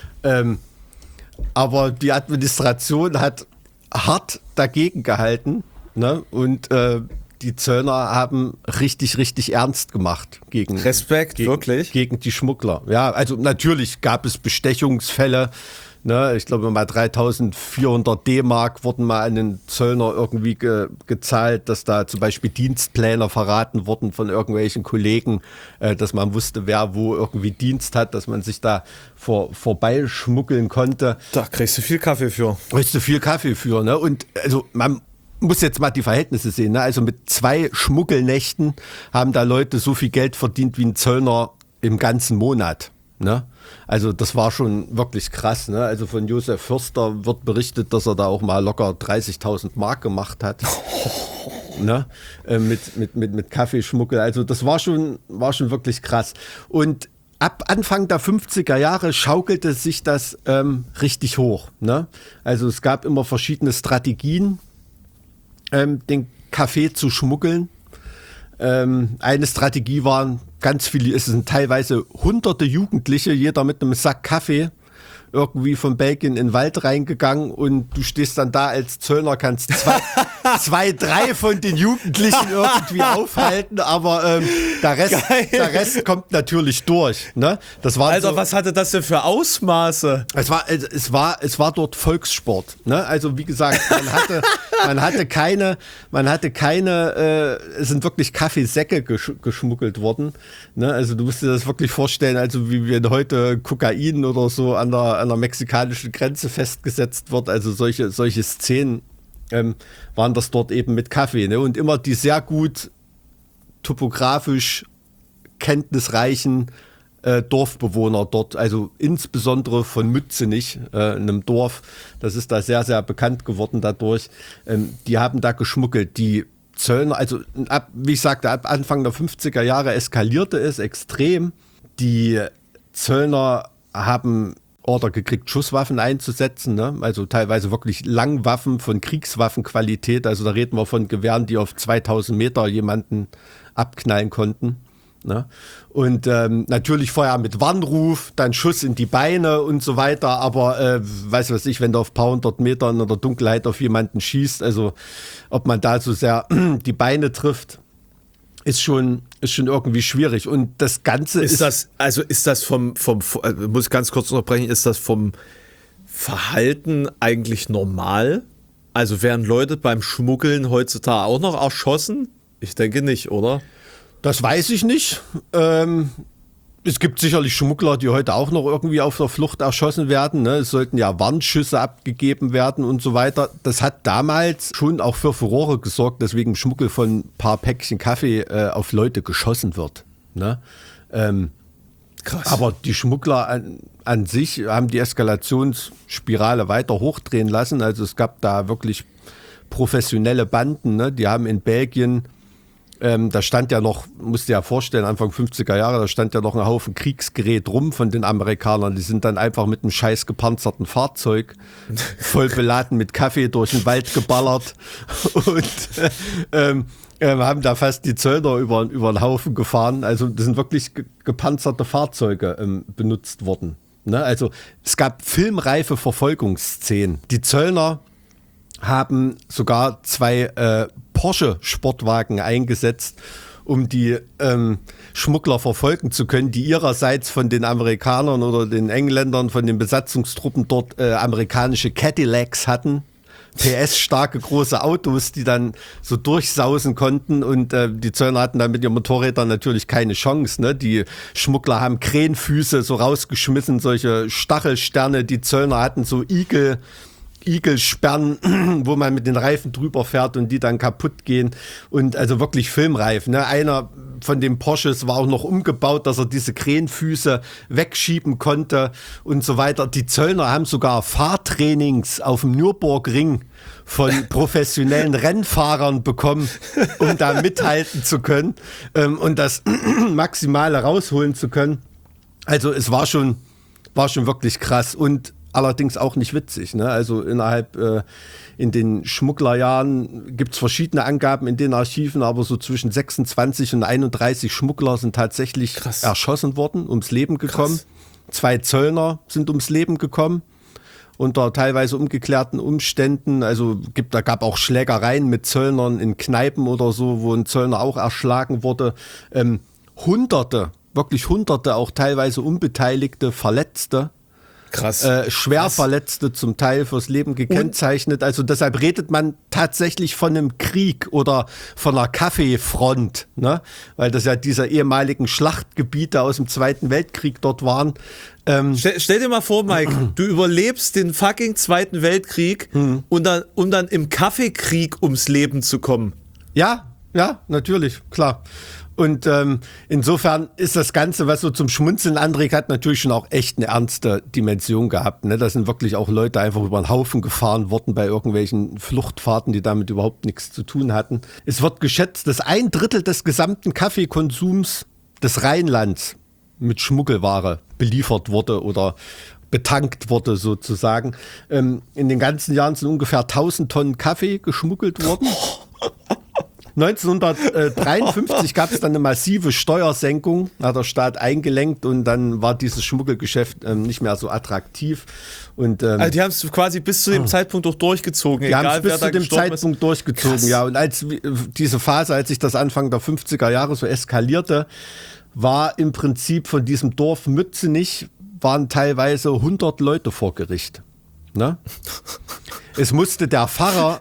Aber die Administration hat hart dagegen gehalten, ne? Und die Zöllner haben richtig, richtig ernst gemacht gegen wirklich? Gegen die Schmuggler. Ja, also natürlich gab es Bestechungsfälle. Ne, ich glaube mal 3.400 D-Mark wurden mal an den Zöllner irgendwie gezahlt, dass da zum Beispiel Dienstpläne verraten wurden von irgendwelchen Kollegen, dass man wusste, wer wo irgendwie Dienst hat, dass man sich da vorbeischmuggeln konnte. Da kriegst du viel Kaffee für. Ne? Und also man muss jetzt mal die Verhältnisse sehen. Ne? Also mit 2 Schmuggelnächten haben da Leute so viel Geld verdient wie ein Zöllner im ganzen Monat. Ne? Also das war schon wirklich krass. Ne? Also von Josef Förster wird berichtet, dass er da auch mal locker 30.000 Mark gemacht hat. Ne? Mit Kaffeeschmuggel. Also das war schon wirklich krass. Und ab Anfang der 50er Jahre schaukelte sich das richtig hoch. Ne? Also es gab immer verschiedene Strategien, den Kaffee zu schmuggeln. Eine Strategie waren ganz viele, es sind teilweise hunderte Jugendliche, jeder mit einem Sack Kaffee, irgendwie von Belgien in den Wald reingegangen und du stehst dann da als Zöllner, kannst 3 von den Jugendlichen irgendwie aufhalten, war der Rest kommt natürlich durch. Ne? Das war Alter, was hatte das denn für Ausmaße? Es war dort Volkssport. Ne? Also wie gesagt, man hatte keine, es sind wirklich Kaffeesäcke geschmuggelt worden. Ne? Also du musst dir das wirklich vorstellen, also wie wenn heute Kokain oder so an der mexikanischen Grenze festgesetzt wird. Also solche Szenen waren das dort eben mit Kaffee. Ne? Und immer die sehr gut topografisch kenntnisreichen Dorfbewohner dort, also insbesondere von Mützenich, einem Dorf, das ist da sehr, sehr bekannt geworden dadurch, die haben da geschmuggelt. Die Zöllner, also wie ich sagte, ab Anfang der 50er Jahre eskalierte es extrem. Die Zöllner haben Order gekriegt, Schusswaffen einzusetzen, ne? Also teilweise wirklich Langwaffen von Kriegswaffenqualität, also da reden wir von Gewehren, die auf 2000 Meter jemanden abknallen konnten. Ne? Und natürlich vorher mit Warnruf, dann Schuss in die Beine und so weiter, aber weiß was ich, wenn du auf ein paar hundert Metern in der Dunkelheit auf jemanden schießt, also ob man da so sehr die Beine trifft, ist schon irgendwie schwierig. Und das Ganze ist das vom muss ich ganz kurz unterbrechen, ist das vom Verhalten eigentlich normal? Also werden Leute beim Schmuggeln heutzutage auch noch erschossen? Ich denke nicht, oder? Das weiß ich nicht. Es gibt sicherlich Schmuggler, die heute auch noch irgendwie auf der Flucht erschossen werden. Ne? Es sollten ja Warnschüsse abgegeben werden und so weiter. Das hat damals schon auch für Furore gesorgt, dass wegen Schmuggel von ein paar Päckchen Kaffee auf Leute geschossen wird. Ne? Krass. Aber die Schmuggler an sich haben die Eskalationsspirale weiter hochdrehen lassen. Also es gab da wirklich professionelle Banden. Ne? Die haben in Belgien da stand ja noch, musst dir ja vorstellen, Anfang 50er Jahre, da stand ja noch ein Haufen Kriegsgerät rum von den Amerikanern. Die sind dann einfach mit einem scheiß gepanzerten Fahrzeug voll beladen mit Kaffee durch den Wald geballert und haben da fast die Zöllner über den Haufen gefahren. Also das sind wirklich gepanzerte Fahrzeuge benutzt worden. Ne? Also es gab filmreife Verfolgungsszenen. Die Zöllner haben sogar 2 Porsche-Sportwagen eingesetzt, um die Schmuggler verfolgen zu können, die ihrerseits von den Amerikanern oder den Engländern, von den Besatzungstruppen dort amerikanische Cadillacs hatten. PS-starke große Autos, die dann so durchsausen konnten und die Zöllner hatten dann mit ihren Motorrädern natürlich keine Chance. Ne? Die Schmuggler haben Krähenfüße so rausgeschmissen, solche Stachelsterne, die Zöllner hatten so Igelsperren, wo man mit den Reifen drüber fährt und die dann kaputt gehen und also wirklich filmreif. Ne? Einer von dem Porsches war auch noch umgebaut, dass er diese Krähenfüße wegschieben konnte und so weiter. Die Zöllner haben sogar Fahrtrainings auf dem Nürburgring von professionellen Rennfahrern bekommen, um da mithalten zu können und das Maximale rausholen zu können. Also es war schon wirklich krass und allerdings auch nicht witzig. Ne? Also in den Schmugglerjahren gibt es verschiedene Angaben in den Archiven, aber so zwischen 26 und 31 Schmuggler sind tatsächlich erschossen worden, ums Leben gekommen. Krass. 2 Zöllner sind ums Leben gekommen unter teilweise ungeklärten Umständen. Also da gab auch Schlägereien mit Zöllnern in Kneipen oder so, wo ein Zöllner auch erschlagen wurde. Hunderte, auch teilweise Unbeteiligte, Verletzte. Krass. Schwer Verletzte zum Teil fürs Leben gekennzeichnet. Also deshalb redet man tatsächlich von einem Krieg oder von einer Kaffeefront, ne? Weil das ja diese ehemaligen Schlachtgebiete aus dem Zweiten Weltkrieg dort waren. Stell dir mal vor, Mike, du überlebst den fucking Zweiten Weltkrieg um dann im Kaffeekrieg ums Leben zu kommen. Ja, natürlich, klar. Und insofern ist das Ganze, was so zum Schmunzeln anregt, hat natürlich schon auch echt eine ernste Dimension gehabt. Ne? Da sind wirklich auch Leute einfach über den Haufen gefahren worden bei irgendwelchen Fluchtfahrten, die damit überhaupt nichts zu tun hatten. Es wird geschätzt, dass 1/3 des gesamten Kaffeekonsums des Rheinlands mit Schmuggelware beliefert wurde oder betankt wurde sozusagen. In den ganzen Jahren sind ungefähr 1000 Tonnen Kaffee geschmuggelt worden. 1953 gab es dann eine massive Steuersenkung, hat der Staat eingelenkt und dann war dieses Schmuggelgeschäft nicht mehr so attraktiv. Und, also die haben es quasi bis zu dem Zeitpunkt auch durchgezogen. Die haben es bis zu dem Zeitpunkt durchgezogen, krass. Ja. Und als diese Phase, als sich das Anfang der 50er Jahre so eskalierte, war im Prinzip von diesem Dorf Mützenich waren teilweise 100 Leute vor Gericht. Ne? Das musste der Pfarrer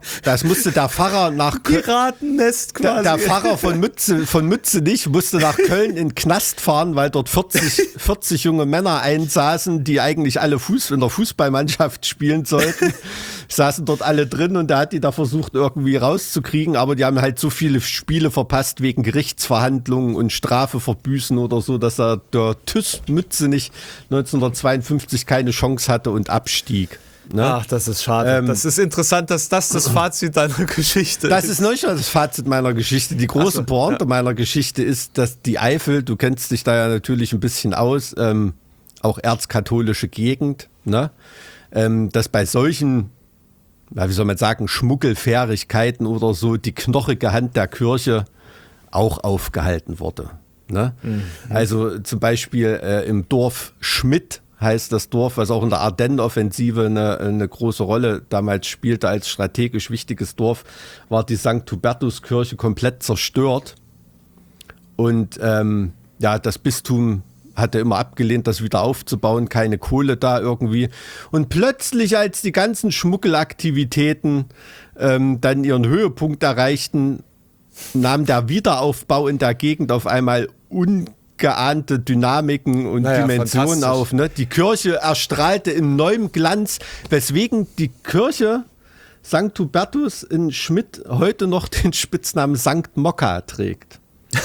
nach Piratennest quasi. Der Pfarrer von Mützenich musste nach Köln in den Knast fahren, weil dort 40 junge Männer einsaßen, die eigentlich alle in der Fußballmannschaft spielen sollten. Saßen dort alle drin und der hat die da versucht irgendwie rauszukriegen, aber die haben halt so viele Spiele verpasst wegen Gerichtsverhandlungen und Strafe verbüßen oder so, dass der TuS Mützenich 1952 keine Chance hatte und abstieg. Ne? Ach, das ist schade. Das ist interessant, dass das Fazit deiner Geschichte ist. Das ist noch nicht das Fazit meiner Geschichte. Die große Pointe meiner Geschichte ist, dass die Eifel, du kennst dich da ja natürlich ein bisschen aus, auch erzkatholische Gegend, ne? Dass bei solchen, wie soll man sagen, Schmuggelfährigkeiten oder so die knochige Hand der Kirche auch aufgehalten wurde. Ne? Mhm. Also zum Beispiel im Dorf Schmidt heißt das Dorf, was auch in der Ardennenoffensive eine große Rolle damals spielte als strategisch wichtiges Dorf, war die St. Hubertuskirche komplett zerstört. Und das Bistum hatte immer abgelehnt, das wieder aufzubauen, keine Kohle da irgendwie. Und plötzlich, als die ganzen Schmuggelaktivitäten dann ihren Höhepunkt erreichten, nahm der Wiederaufbau in der Gegend auf einmal ungeahnte Dynamiken und Dimensionen auf. Ne? Die Kirche erstrahlte in neuem Glanz, weswegen die Kirche St. Hubertus in Schmidt heute noch den Spitznamen St. Mokka trägt.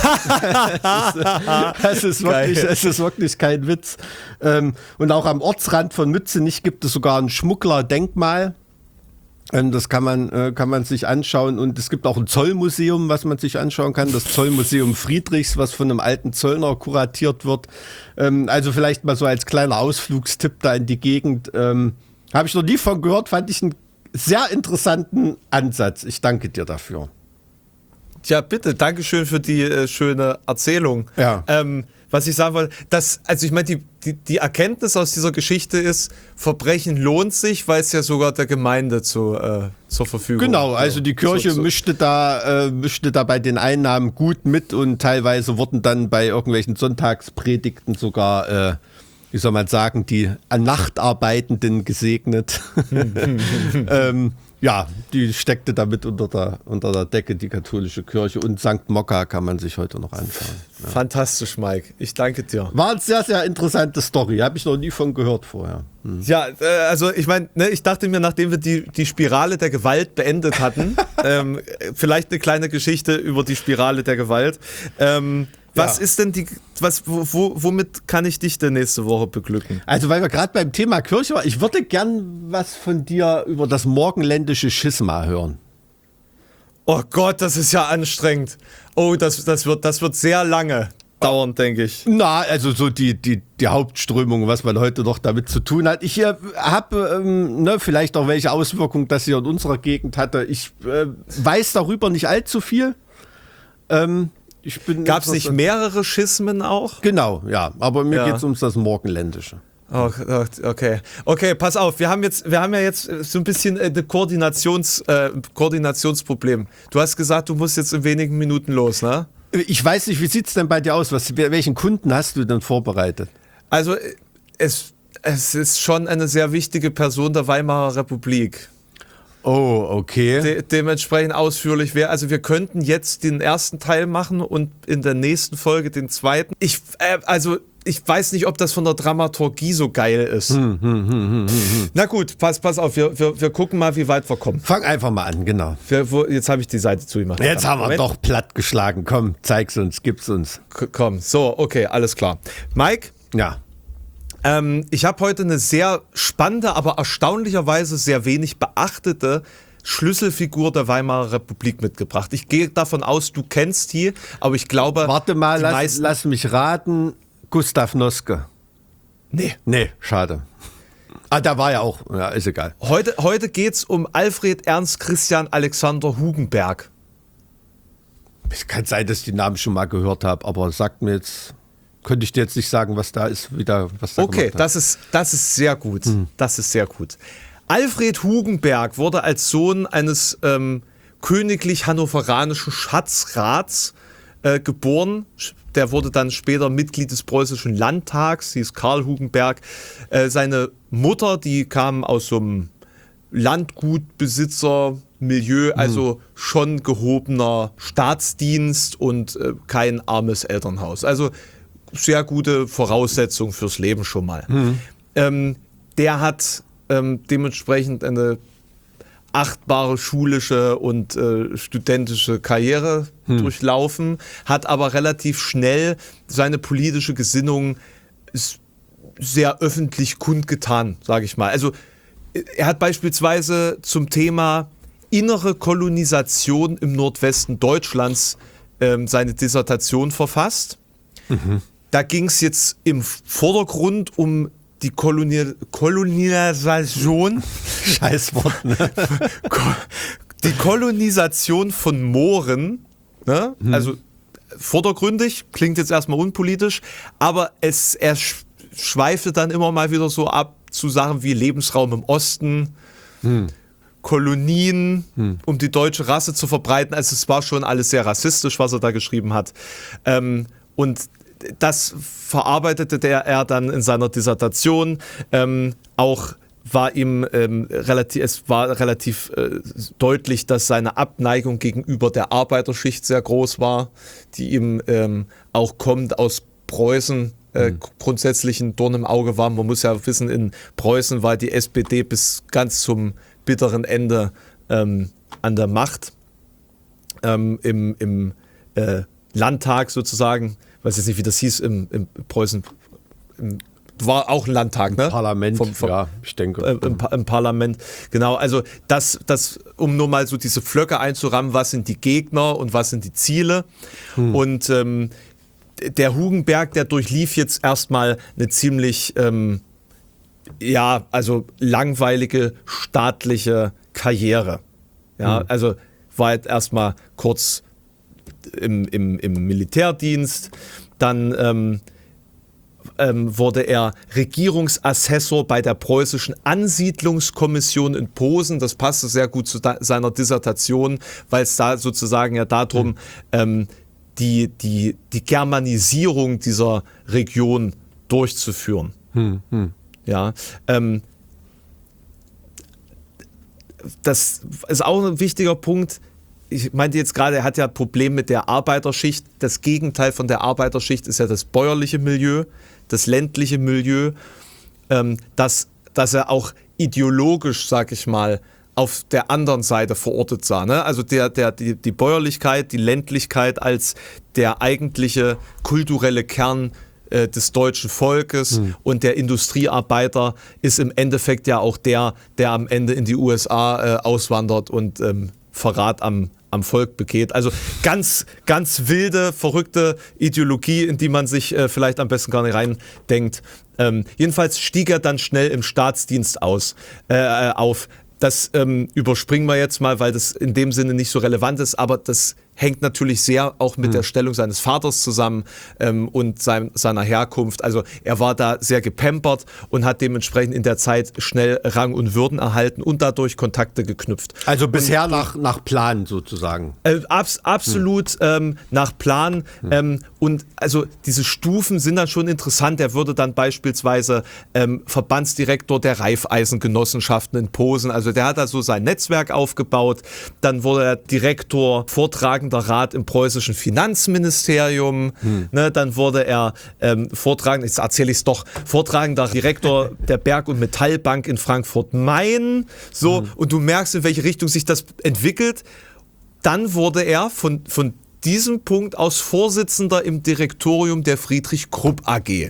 Das ist wirklich kein Witz. Und auch am Ortsrand von Mützenich gibt es sogar ein Schmugglerdenkmal. Das kann man sich anschauen. Und es gibt auch ein Zollmuseum, was man sich anschauen kann. Das Zollmuseum Friedrichs, was von einem alten Zöllner kuratiert wird. Also vielleicht mal so als kleiner Ausflugstipp da in die Gegend. Habe ich noch nie von gehört, fand ich einen sehr interessanten Ansatz. Ich danke dir dafür. Ja, bitte, Dankeschön für die schöne Erzählung. Ja. Was ich sagen wollte, ich meine, die Erkenntnis aus dieser Geschichte ist, Verbrechen lohnt sich, weil es ja sogar der Gemeinde zur Verfügung steht. Genau, also die Kirche mischte da bei den Einnahmen gut mit und teilweise wurden dann bei irgendwelchen Sonntagspredigten sogar, wie soll man sagen, die Nachtarbeitenden gesegnet. Ja, die steckte damit unter der Decke, die katholische Kirche. Und St. Mokka kann man sich heute noch anschauen. Ja. Fantastisch, Mike. Ich danke dir. War eine sehr, sehr interessante Story. Habe ich noch nie von gehört vorher. Ja, also ich meine, ich dachte mir, nachdem wir die Spirale der Gewalt beendet hatten, vielleicht eine kleine Geschichte über die Spirale der Gewalt. Was ist denn womit kann ich dich denn nächste Woche beglücken? Also, weil wir gerade beim Thema Kirche waren, ich würde gern was von dir über das morgenländische Schisma hören. Oh Gott, das ist ja anstrengend. Oh, das wird sehr lange dauern, denke ich. Na, also so die Hauptströmung, was man heute noch damit zu tun hat. Ich habe vielleicht auch welche Auswirkungen das hier in unserer Gegend hatte. Ich weiß darüber nicht allzu viel. Gab es nicht mehrere Schismen auch? Genau, ja. Aber mir geht es ums das Morgenländische. Oh, okay, pass auf. Wir haben ja jetzt so ein bisschen ein Koordinationsproblem. Du hast gesagt, du musst jetzt in wenigen Minuten los, ne? Ich weiß nicht, wie sieht es denn bei dir aus? Welchen Kunden hast du denn vorbereitet? Also es ist schon eine sehr wichtige Person der Weimarer Republik. Oh, okay. Dementsprechend ausführlich wäre. Also wir könnten jetzt den ersten Teil machen und in der nächsten Folge den zweiten. Ich weiß nicht, ob das von der Dramaturgie so geil ist. Na gut, pass auf, wir gucken mal, wie weit wir kommen. Fang einfach mal an, genau. Jetzt habe ich die Seite zugemacht. Jetzt haben wir doch platt geschlagen. Komm, zeig's uns, gib's uns. Komm, so, okay, alles klar. Mike? Ja. Ich habe heute eine sehr spannende, aber erstaunlicherweise sehr wenig beachtete Schlüsselfigur der Weimarer Republik mitgebracht. Ich gehe davon aus, du kennst die, aber ich glaube... Warte mal, lass mich raten. Gustav Noske. Nee, schade. Da war ja auch, ja, ist egal. Heute geht's um Alfred Ernst Christian Alexander Hugenberg. Es kann sein, dass ich die Namen schon mal gehört habe, aber könnte ich dir jetzt nicht sagen, was da ist, was da okay, gemacht hat. das ist sehr gut. Das ist sehr gut. Alfred Hugenberg wurde als Sohn eines königlich hannoveranischen Schatzrats geboren. Der wurde dann später Mitglied des preußischen Landtags, hieß Karl Hugenberg. Seine Mutter, die kam aus so einem Landgutbesitzer-Milieu, also schon gehobener Staatsdienst und kein armes Elternhaus. Also sehr gute Voraussetzung fürs Leben schon mal. Der hat dementsprechend eine achtbare schulische und studentische Karriere durchlaufen, hat aber relativ schnell seine politische Gesinnung sehr öffentlich kundgetan, sage ich mal. Also er hat beispielsweise zum Thema innere Kolonisation im Nordwesten Deutschlands seine Dissertation verfasst. Da ging es jetzt im Vordergrund um die Kolonisation. Scheißwort, ne? Die Kolonisation von Mooren, ne? Also vordergründig, klingt jetzt erstmal unpolitisch, aber er schweifte dann immer mal wieder so ab zu Sachen wie Lebensraum im Osten, Kolonien, um die deutsche Rasse zu verbreiten. Also es war schon alles sehr rassistisch, was er da geschrieben hat. Und das verarbeitete er dann in seiner Dissertation. Auch war ihm relativ deutlich, dass seine Abneigung gegenüber der Arbeiterschicht sehr groß war, die ihm auch kommt aus Preußen, grundsätzlich ein Dorn im Auge war. Man muss ja wissen, in Preußen war die SPD bis ganz zum bitteren Ende an der Macht. Im Landtag sozusagen, ich weiß jetzt nicht, wie das hieß, im Preußen, war auch ein Landtag, ne? Parlament, ja, ich denke. Im Parlament, genau. Also das, um nur mal so diese Flöcke einzurammen, was sind die Gegner und was sind die Ziele. Und der Hugenberg, der durchlief jetzt erstmal eine ziemlich, langweilige staatliche Karriere. Ja, also war jetzt erstmal kurz im Militärdienst, dann wurde er Regierungsassessor bei der preußischen Ansiedlungskommission in Posen. Das passte sehr gut zu seiner Dissertation, weil es da sozusagen ja darum die Germanisierung dieser Region durchzuführen. Ja, das ist auch ein wichtiger Punkt. Ich meinte jetzt gerade, er hat ja ein Problem mit der Arbeiterschicht. Das Gegenteil von der Arbeiterschicht ist ja das bäuerliche Milieu, das ländliche Milieu, dass er auch ideologisch, sag ich mal, auf der anderen Seite verortet sah. Ne? Also die Bäuerlichkeit, die Ländlichkeit als der eigentliche kulturelle Kern des deutschen Volkes und der Industriearbeiter ist im Endeffekt ja auch der am Ende in die USA auswandert und Verrat am Volk begeht. Also ganz, ganz wilde, verrückte Ideologie, in die man sich vielleicht am besten gar nicht reindenkt. Jedenfalls stieg er dann schnell im Staatsdienst auf. Das überspringen wir jetzt mal, weil das in dem Sinne nicht so relevant ist, aber das hängt natürlich sehr auch mit der Stellung seines Vaters zusammen und seiner Herkunft. Also er war da sehr gepampert und hat dementsprechend in der Zeit schnell Rang und Würden erhalten und dadurch Kontakte geknüpft. Also bisher nach Plan sozusagen. Absolut nach Plan. Und also diese Stufen sind dann schon interessant. Er würde dann beispielsweise Verbandsdirektor der Raiffeisengenossenschaften in Posen. Also der hat da so sein Netzwerk aufgebaut. Dann wurde er Direktor, vortragender Rat im preußischen Finanzministerium. Ne, dann wurde er vortragender Direktor der Berg- und Metallbank in Frankfurt-Main. So, und du merkst, in welche Richtung sich das entwickelt. Dann wurde er von diesem Punkt aus Vorsitzender im Direktorium der Friedrich Krupp AG.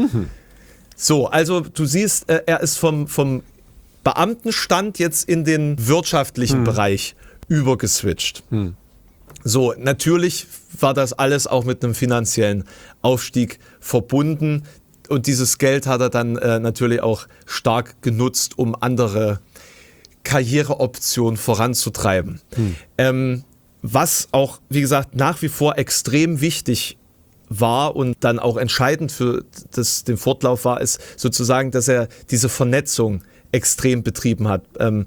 So, also du siehst, er ist vom Beamtenstand jetzt in den wirtschaftlichen Bereich übergeswitcht. So, natürlich war das alles auch mit einem finanziellen Aufstieg verbunden und dieses Geld hat er dann natürlich auch stark genutzt, um andere Karriereoptionen voranzutreiben. Was auch, wie gesagt, nach wie vor extrem wichtig war und dann auch entscheidend für den Fortlauf war, ist sozusagen, dass er diese Vernetzung extrem betrieben hat.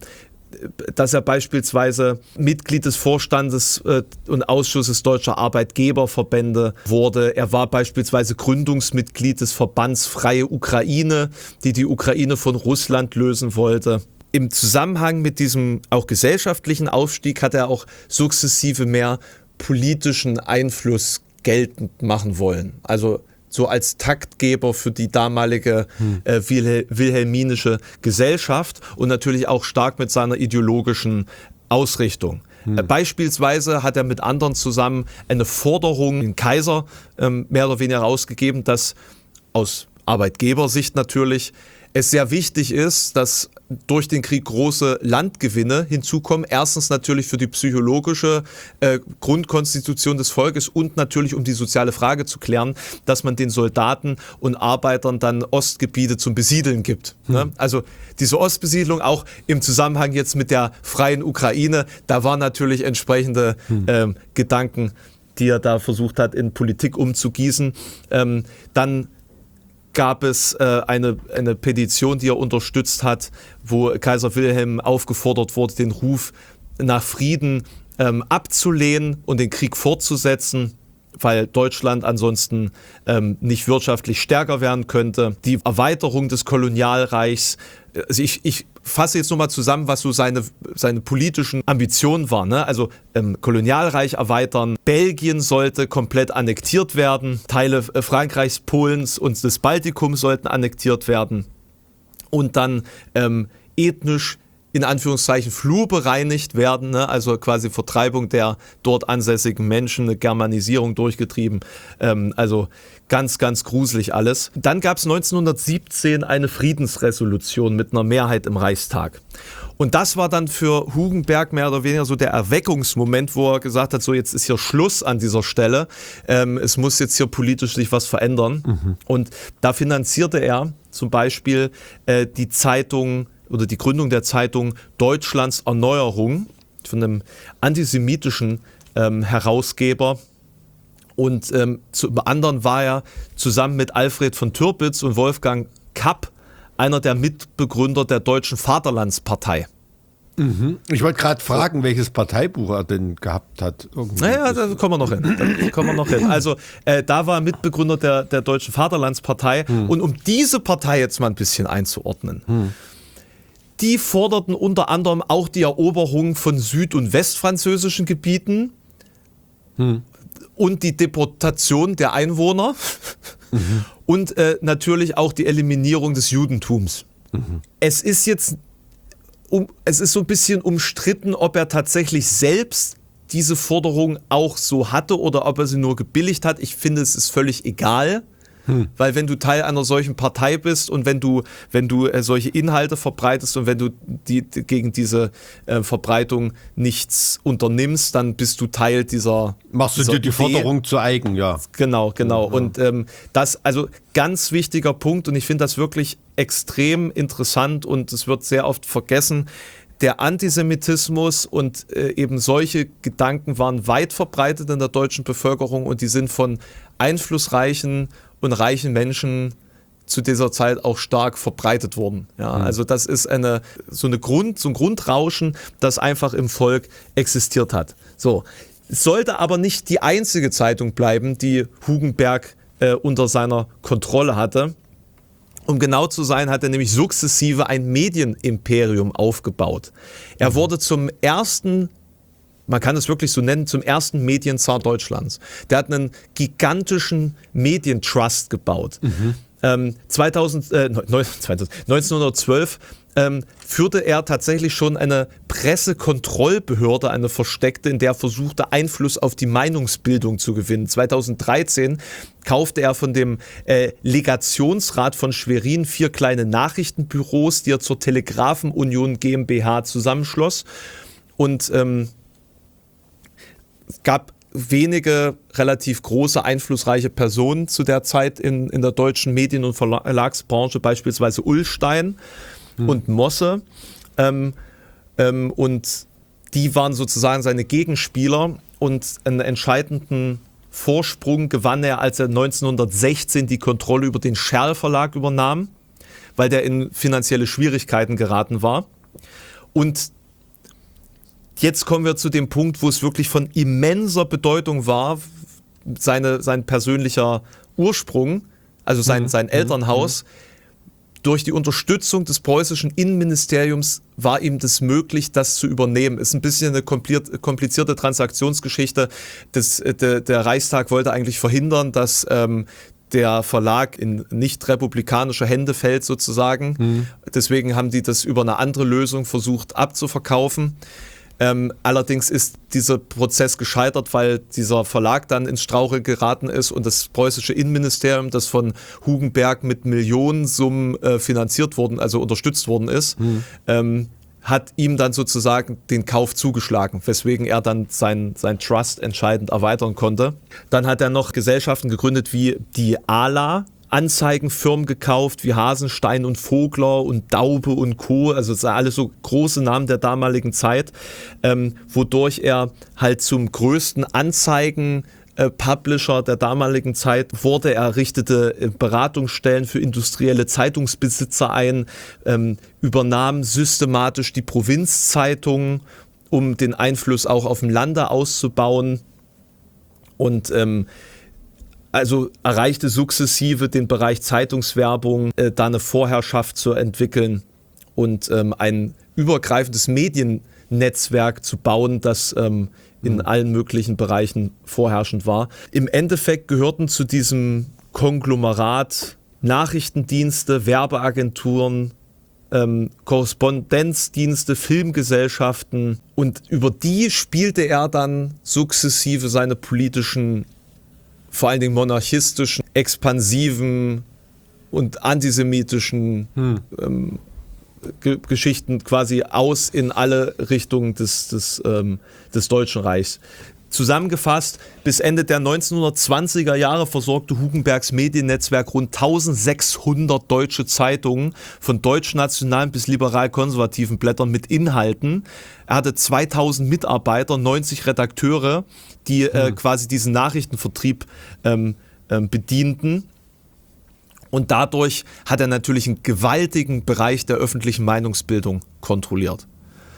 Dass er beispielsweise Mitglied des Vorstandes und Ausschusses deutscher Arbeitgeberverbände wurde. Er war beispielsweise Gründungsmitglied des Verbands Freie Ukraine, die Ukraine von Russland lösen wollte. Im Zusammenhang mit diesem auch gesellschaftlichen Aufstieg hat er auch sukzessive mehr politischen Einfluss geltend machen wollen. Also so als Taktgeber für die damalige wilhelminische Gesellschaft und natürlich auch stark mit seiner ideologischen Ausrichtung. Beispielsweise hat er mit anderen zusammen eine Forderung den Kaiser mehr oder weniger rausgegeben, dass aus Arbeitgebersicht natürlich es sehr wichtig ist, dass durch den Krieg große Landgewinne hinzukommen. Erstens natürlich für die psychologische Grundkonstitution des Volkes und natürlich um die soziale Frage zu klären, dass man den Soldaten und Arbeitern dann Ostgebiete zum Besiedeln gibt. Ne? Also diese Ostbesiedlung auch im Zusammenhang jetzt mit der freien Ukraine, da waren natürlich entsprechende Gedanken, die er da versucht hat in Politik umzugießen. Dann gab es eine Petition, die er unterstützt hat, wo Kaiser Wilhelm aufgefordert wurde, den Ruf nach Frieden abzulehnen und den Krieg fortzusetzen, weil Deutschland ansonsten nicht wirtschaftlich stärker werden könnte. Die Erweiterung des Kolonialreichs, also ich fasse jetzt nochmal zusammen, was so seine politischen Ambitionen waren. Ne? Also Kolonialreich erweitern, Belgien sollte komplett annektiert werden, Teile Frankreichs, Polens und des Baltikums sollten annektiert werden und dann ethnisch in Anführungszeichen flurbereinigt werden, ne? Also quasi Vertreibung der dort ansässigen Menschen, eine Germanisierung durchgetrieben, also ganz, ganz gruselig alles. Dann gab es 1917 eine Friedensresolution mit einer Mehrheit im Reichstag. Und das war dann für Hugenberg mehr oder weniger so der Erweckungsmoment, wo er gesagt hat, so jetzt ist hier Schluss an dieser Stelle, es muss jetzt hier politisch sich was verändern. Und da finanzierte er zum Beispiel die Zeitung oder die Gründung der Zeitung Deutschlands Erneuerung von einem antisemitischen Herausgeber. Und zum anderen war er zusammen mit Alfred von Türpitz und Wolfgang Kapp einer der Mitbegründer der Deutschen Vaterlandspartei. Ich wollte gerade fragen, welches Parteibuch er denn gehabt hat. Naja, da kommen wir noch hin. Also da war er Mitbegründer der Deutschen Vaterlandspartei. Und um diese Partei jetzt mal ein bisschen einzuordnen, die forderten unter anderem auch die Eroberung von süd- und westfranzösischen Gebieten und die Deportation der Einwohner und natürlich auch die Eliminierung des Judentums. Es ist jetzt es ist so ein bisschen umstritten, ob er tatsächlich selbst diese Forderung auch so hatte oder ob er sie nur gebilligt hat. Ich finde, es ist völlig egal. Weil wenn du Teil einer solchen Partei bist und wenn du solche Inhalte verbreitest und wenn du gegen diese Verbreitung nichts unternimmst, dann bist du Teil dieser Machst du dir die Forderung zu eigen, ja. Genau. Und das, also ganz wichtiger Punkt und ich finde das wirklich extrem interessant und es wird sehr oft vergessen. Der Antisemitismus und eben solche Gedanken waren weit verbreitet in der deutschen Bevölkerung und die sind von einflussreichen und reichen Menschen zu dieser Zeit auch stark verbreitet worden. Ja, also das ist so ein Grundrauschen, das einfach im Volk existiert hat. So, es sollte aber nicht die einzige Zeitung bleiben, die Hugenberg unter seiner Kontrolle hatte. Um genau zu sein, hat er nämlich sukzessive ein Medienimperium aufgebaut. Er wurde zum ersten, man kann es wirklich so nennen, zum ersten Medienzar Deutschlands. Der hat einen gigantischen Medientrust gebaut. 1912 führte er tatsächlich schon eine Pressekontrollbehörde, eine versteckte, in der er versuchte, Einfluss auf die Meinungsbildung zu gewinnen. 2013 kaufte er von dem Legationsrat von Schwerin 4 kleine Nachrichtenbüros, die er zur Telegrafenunion GmbH zusammenschloss. Und es gab wenige relativ große, einflussreiche Personen zu der Zeit in der deutschen Medien- und Verlagsbranche, beispielsweise Ullstein und Mosse. Und die waren sozusagen seine Gegenspieler und einen entscheidenden Vorsprung gewann er, als er 1916 die Kontrolle über den Scherl Verlag übernahm, weil der in finanzielle Schwierigkeiten geraten war. Und jetzt kommen wir zu dem Punkt, wo es wirklich von immenser Bedeutung war, sein persönlicher Ursprung, also sein Elternhaus. Durch die Unterstützung des preußischen Innenministeriums war ihm das möglich, das zu übernehmen. Ist ein bisschen eine komplizierte Transaktionsgeschichte. Der Reichstag wollte eigentlich verhindern, dass der Verlag in nicht republikanische Hände fällt sozusagen. Deswegen haben die das über eine andere Lösung versucht abzuverkaufen. Allerdings ist dieser Prozess gescheitert, weil dieser Verlag dann ins Straucheln geraten ist und das preußische Innenministerium, das von Hugenberg mit Millionensummen finanziert worden, also unterstützt worden ist, hat ihm dann sozusagen den Kauf zugeschlagen, weswegen er dann sein Trust entscheidend erweitern konnte. Dann hat er noch Gesellschaften gegründet wie die ALA, Anzeigenfirmen gekauft wie Hasenstein und Vogler und Daube und Co. Also das sind alles so große Namen der damaligen Zeit, wodurch er halt zum größten Anzeigen-Publisher der damaligen Zeit wurde. Er richtete Beratungsstellen für industrielle Zeitungsbesitzer ein, übernahm systematisch die Provinzzeitungen, um den Einfluss auch auf dem Lande auszubauen und also erreichte sukzessive den Bereich Zeitungswerbung, da eine Vorherrschaft zu entwickeln und ein übergreifendes Mediennetzwerk zu bauen, das in allen möglichen Bereichen vorherrschend war. Im Endeffekt gehörten zu diesem Konglomerat Nachrichtendienste, Werbeagenturen, Korrespondenzdienste, Filmgesellschaften und über die spielte er dann sukzessive seine politischen, vor allen Dingen monarchistischen, expansiven und antisemitischen Geschichten quasi aus in alle Richtungen des Deutschen Reichs. Zusammengefasst, bis Ende der 1920er Jahre versorgte Hugenbergs Mediennetzwerk rund 1600 deutsche Zeitungen von deutschnationalen bis liberal-konservativen Blättern mit Inhalten. Er hatte 2000 Mitarbeiter, 90 Redakteure, die quasi diesen Nachrichtenvertrieb bedienten. Und dadurch hat er natürlich einen gewaltigen Bereich der öffentlichen Meinungsbildung kontrolliert.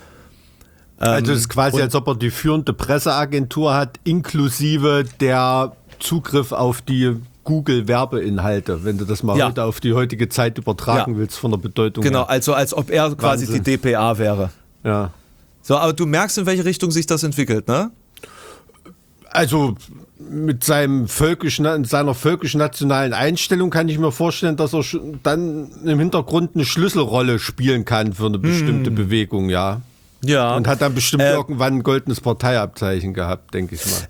Also es ist quasi, als ob er die führende Presseagentur hat, inklusive der Zugriff auf die Google-Werbeinhalte, wenn du das mal heute auf die heutige Zeit übertragen willst von der Bedeutung her. Genau, her. also als ob er quasi die DPA wäre. Ja. So, aber du merkst, in welche Richtung sich das entwickelt, ne? Also mit seiner völkisch-nationalen Einstellung kann ich mir vorstellen, dass er dann im Hintergrund eine Schlüsselrolle spielen kann für eine bestimmte Bewegung, ja. Ja. Und hat dann bestimmt irgendwann ein goldenes Parteiabzeichen gehabt, denke ich mal.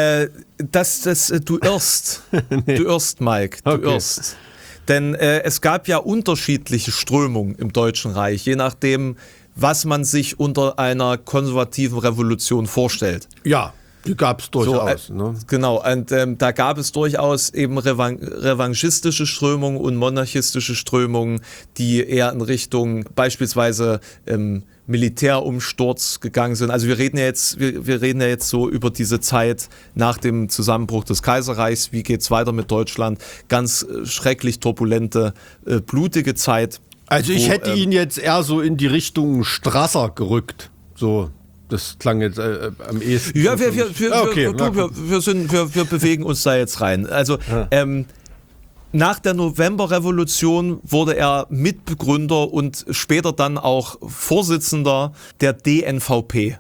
Du irrst. Du irrst, Mike. Du irrst. Denn es gab ja unterschiedliche Strömungen im Deutschen Reich, je nachdem, was man sich unter einer konservativen Revolution vorstellt. Ja, die gab es durchaus. Ne? Genau, und da gab es durchaus eben revanchistische Strömungen und monarchistische Strömungen, die eher in Richtung beispielsweise Militärumsturz gegangen sind. Also wir reden ja jetzt so über diese Zeit nach dem Zusammenbruch des Kaiserreichs. Wie geht's weiter mit Deutschland? Ganz schrecklich turbulente, blutige Zeit. Also ich hätte ihn jetzt eher so in die Richtung Strasser gerückt. So, das klang jetzt am ehesten. Ja, wir bewegen uns da jetzt rein. Also nach der Novemberrevolution wurde er Mitbegründer und später dann auch Vorsitzender der DNVP.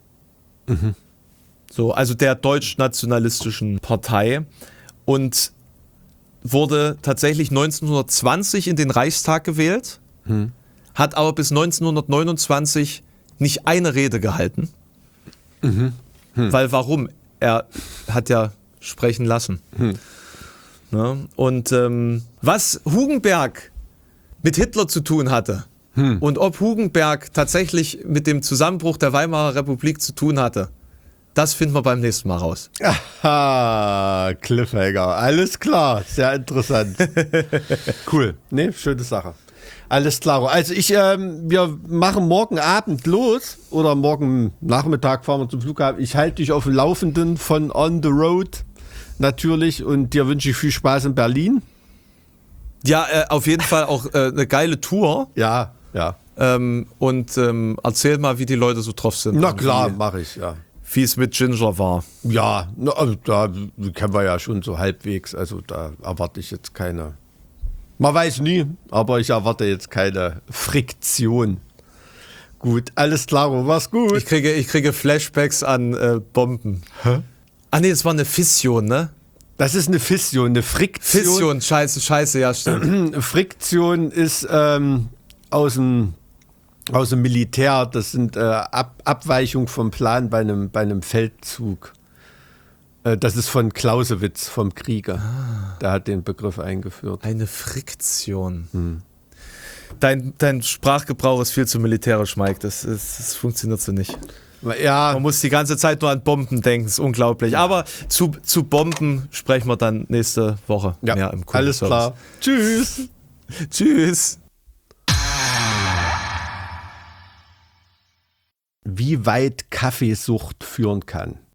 So, also der deutsch-nationalistischen Partei. Und wurde tatsächlich 1920 in den Reichstag gewählt, hat aber bis 1929 nicht eine Rede gehalten. Weil warum? Er hat ja sprechen lassen. Ne? Und was Hugenberg mit Hitler zu tun hatte und ob Hugenberg tatsächlich mit dem Zusammenbruch der Weimarer Republik zu tun hatte, das finden wir beim nächsten Mal raus. Aha, Cliffhanger. Alles klar, sehr interessant. Cool. Ne, schöne Sache. Alles klar. Also wir machen morgen Abend los oder morgen Nachmittag fahren wir zum Flughafen. Ich halte dich auf dem Laufenden von On the Road natürlich und dir wünsche ich viel Spaß in Berlin. Ja, auf jeden Fall auch eine geile Tour. Ja. Und erzähl mal, wie die Leute so drauf sind. Na klar, mache ich, ja. Wie es mit Ginger war. Ja, also da kennen wir ja schon so halbwegs. Also da erwarte ich jetzt keine. Man weiß nie, aber ich erwarte jetzt keine Friktion. Gut, alles klar, mach's gut. Ich kriege Flashbacks an Bomben. Hä? Ah nee, das war eine Fission, ne? Das ist eine Fission, eine Friktion. Fission, scheiße, ja, stimmt. Friktion ist aus dem Militär, das sind Abweichungen vom Plan bei einem Feldzug. Das ist von Clausewitz, vom Krieger. Der hat den Begriff eingeführt. Eine Friktion. Dein Sprachgebrauch ist viel zu militärisch, Mike. Das funktioniert so nicht. Ja. Man muss die ganze Zeit nur an Bomben denken, das ist unglaublich. Ja. Aber zu Bomben sprechen wir dann nächste Woche. Ja, mehr im alles klar. Tschüss. Tschüss. Wie weit Kaffeesucht führen kann.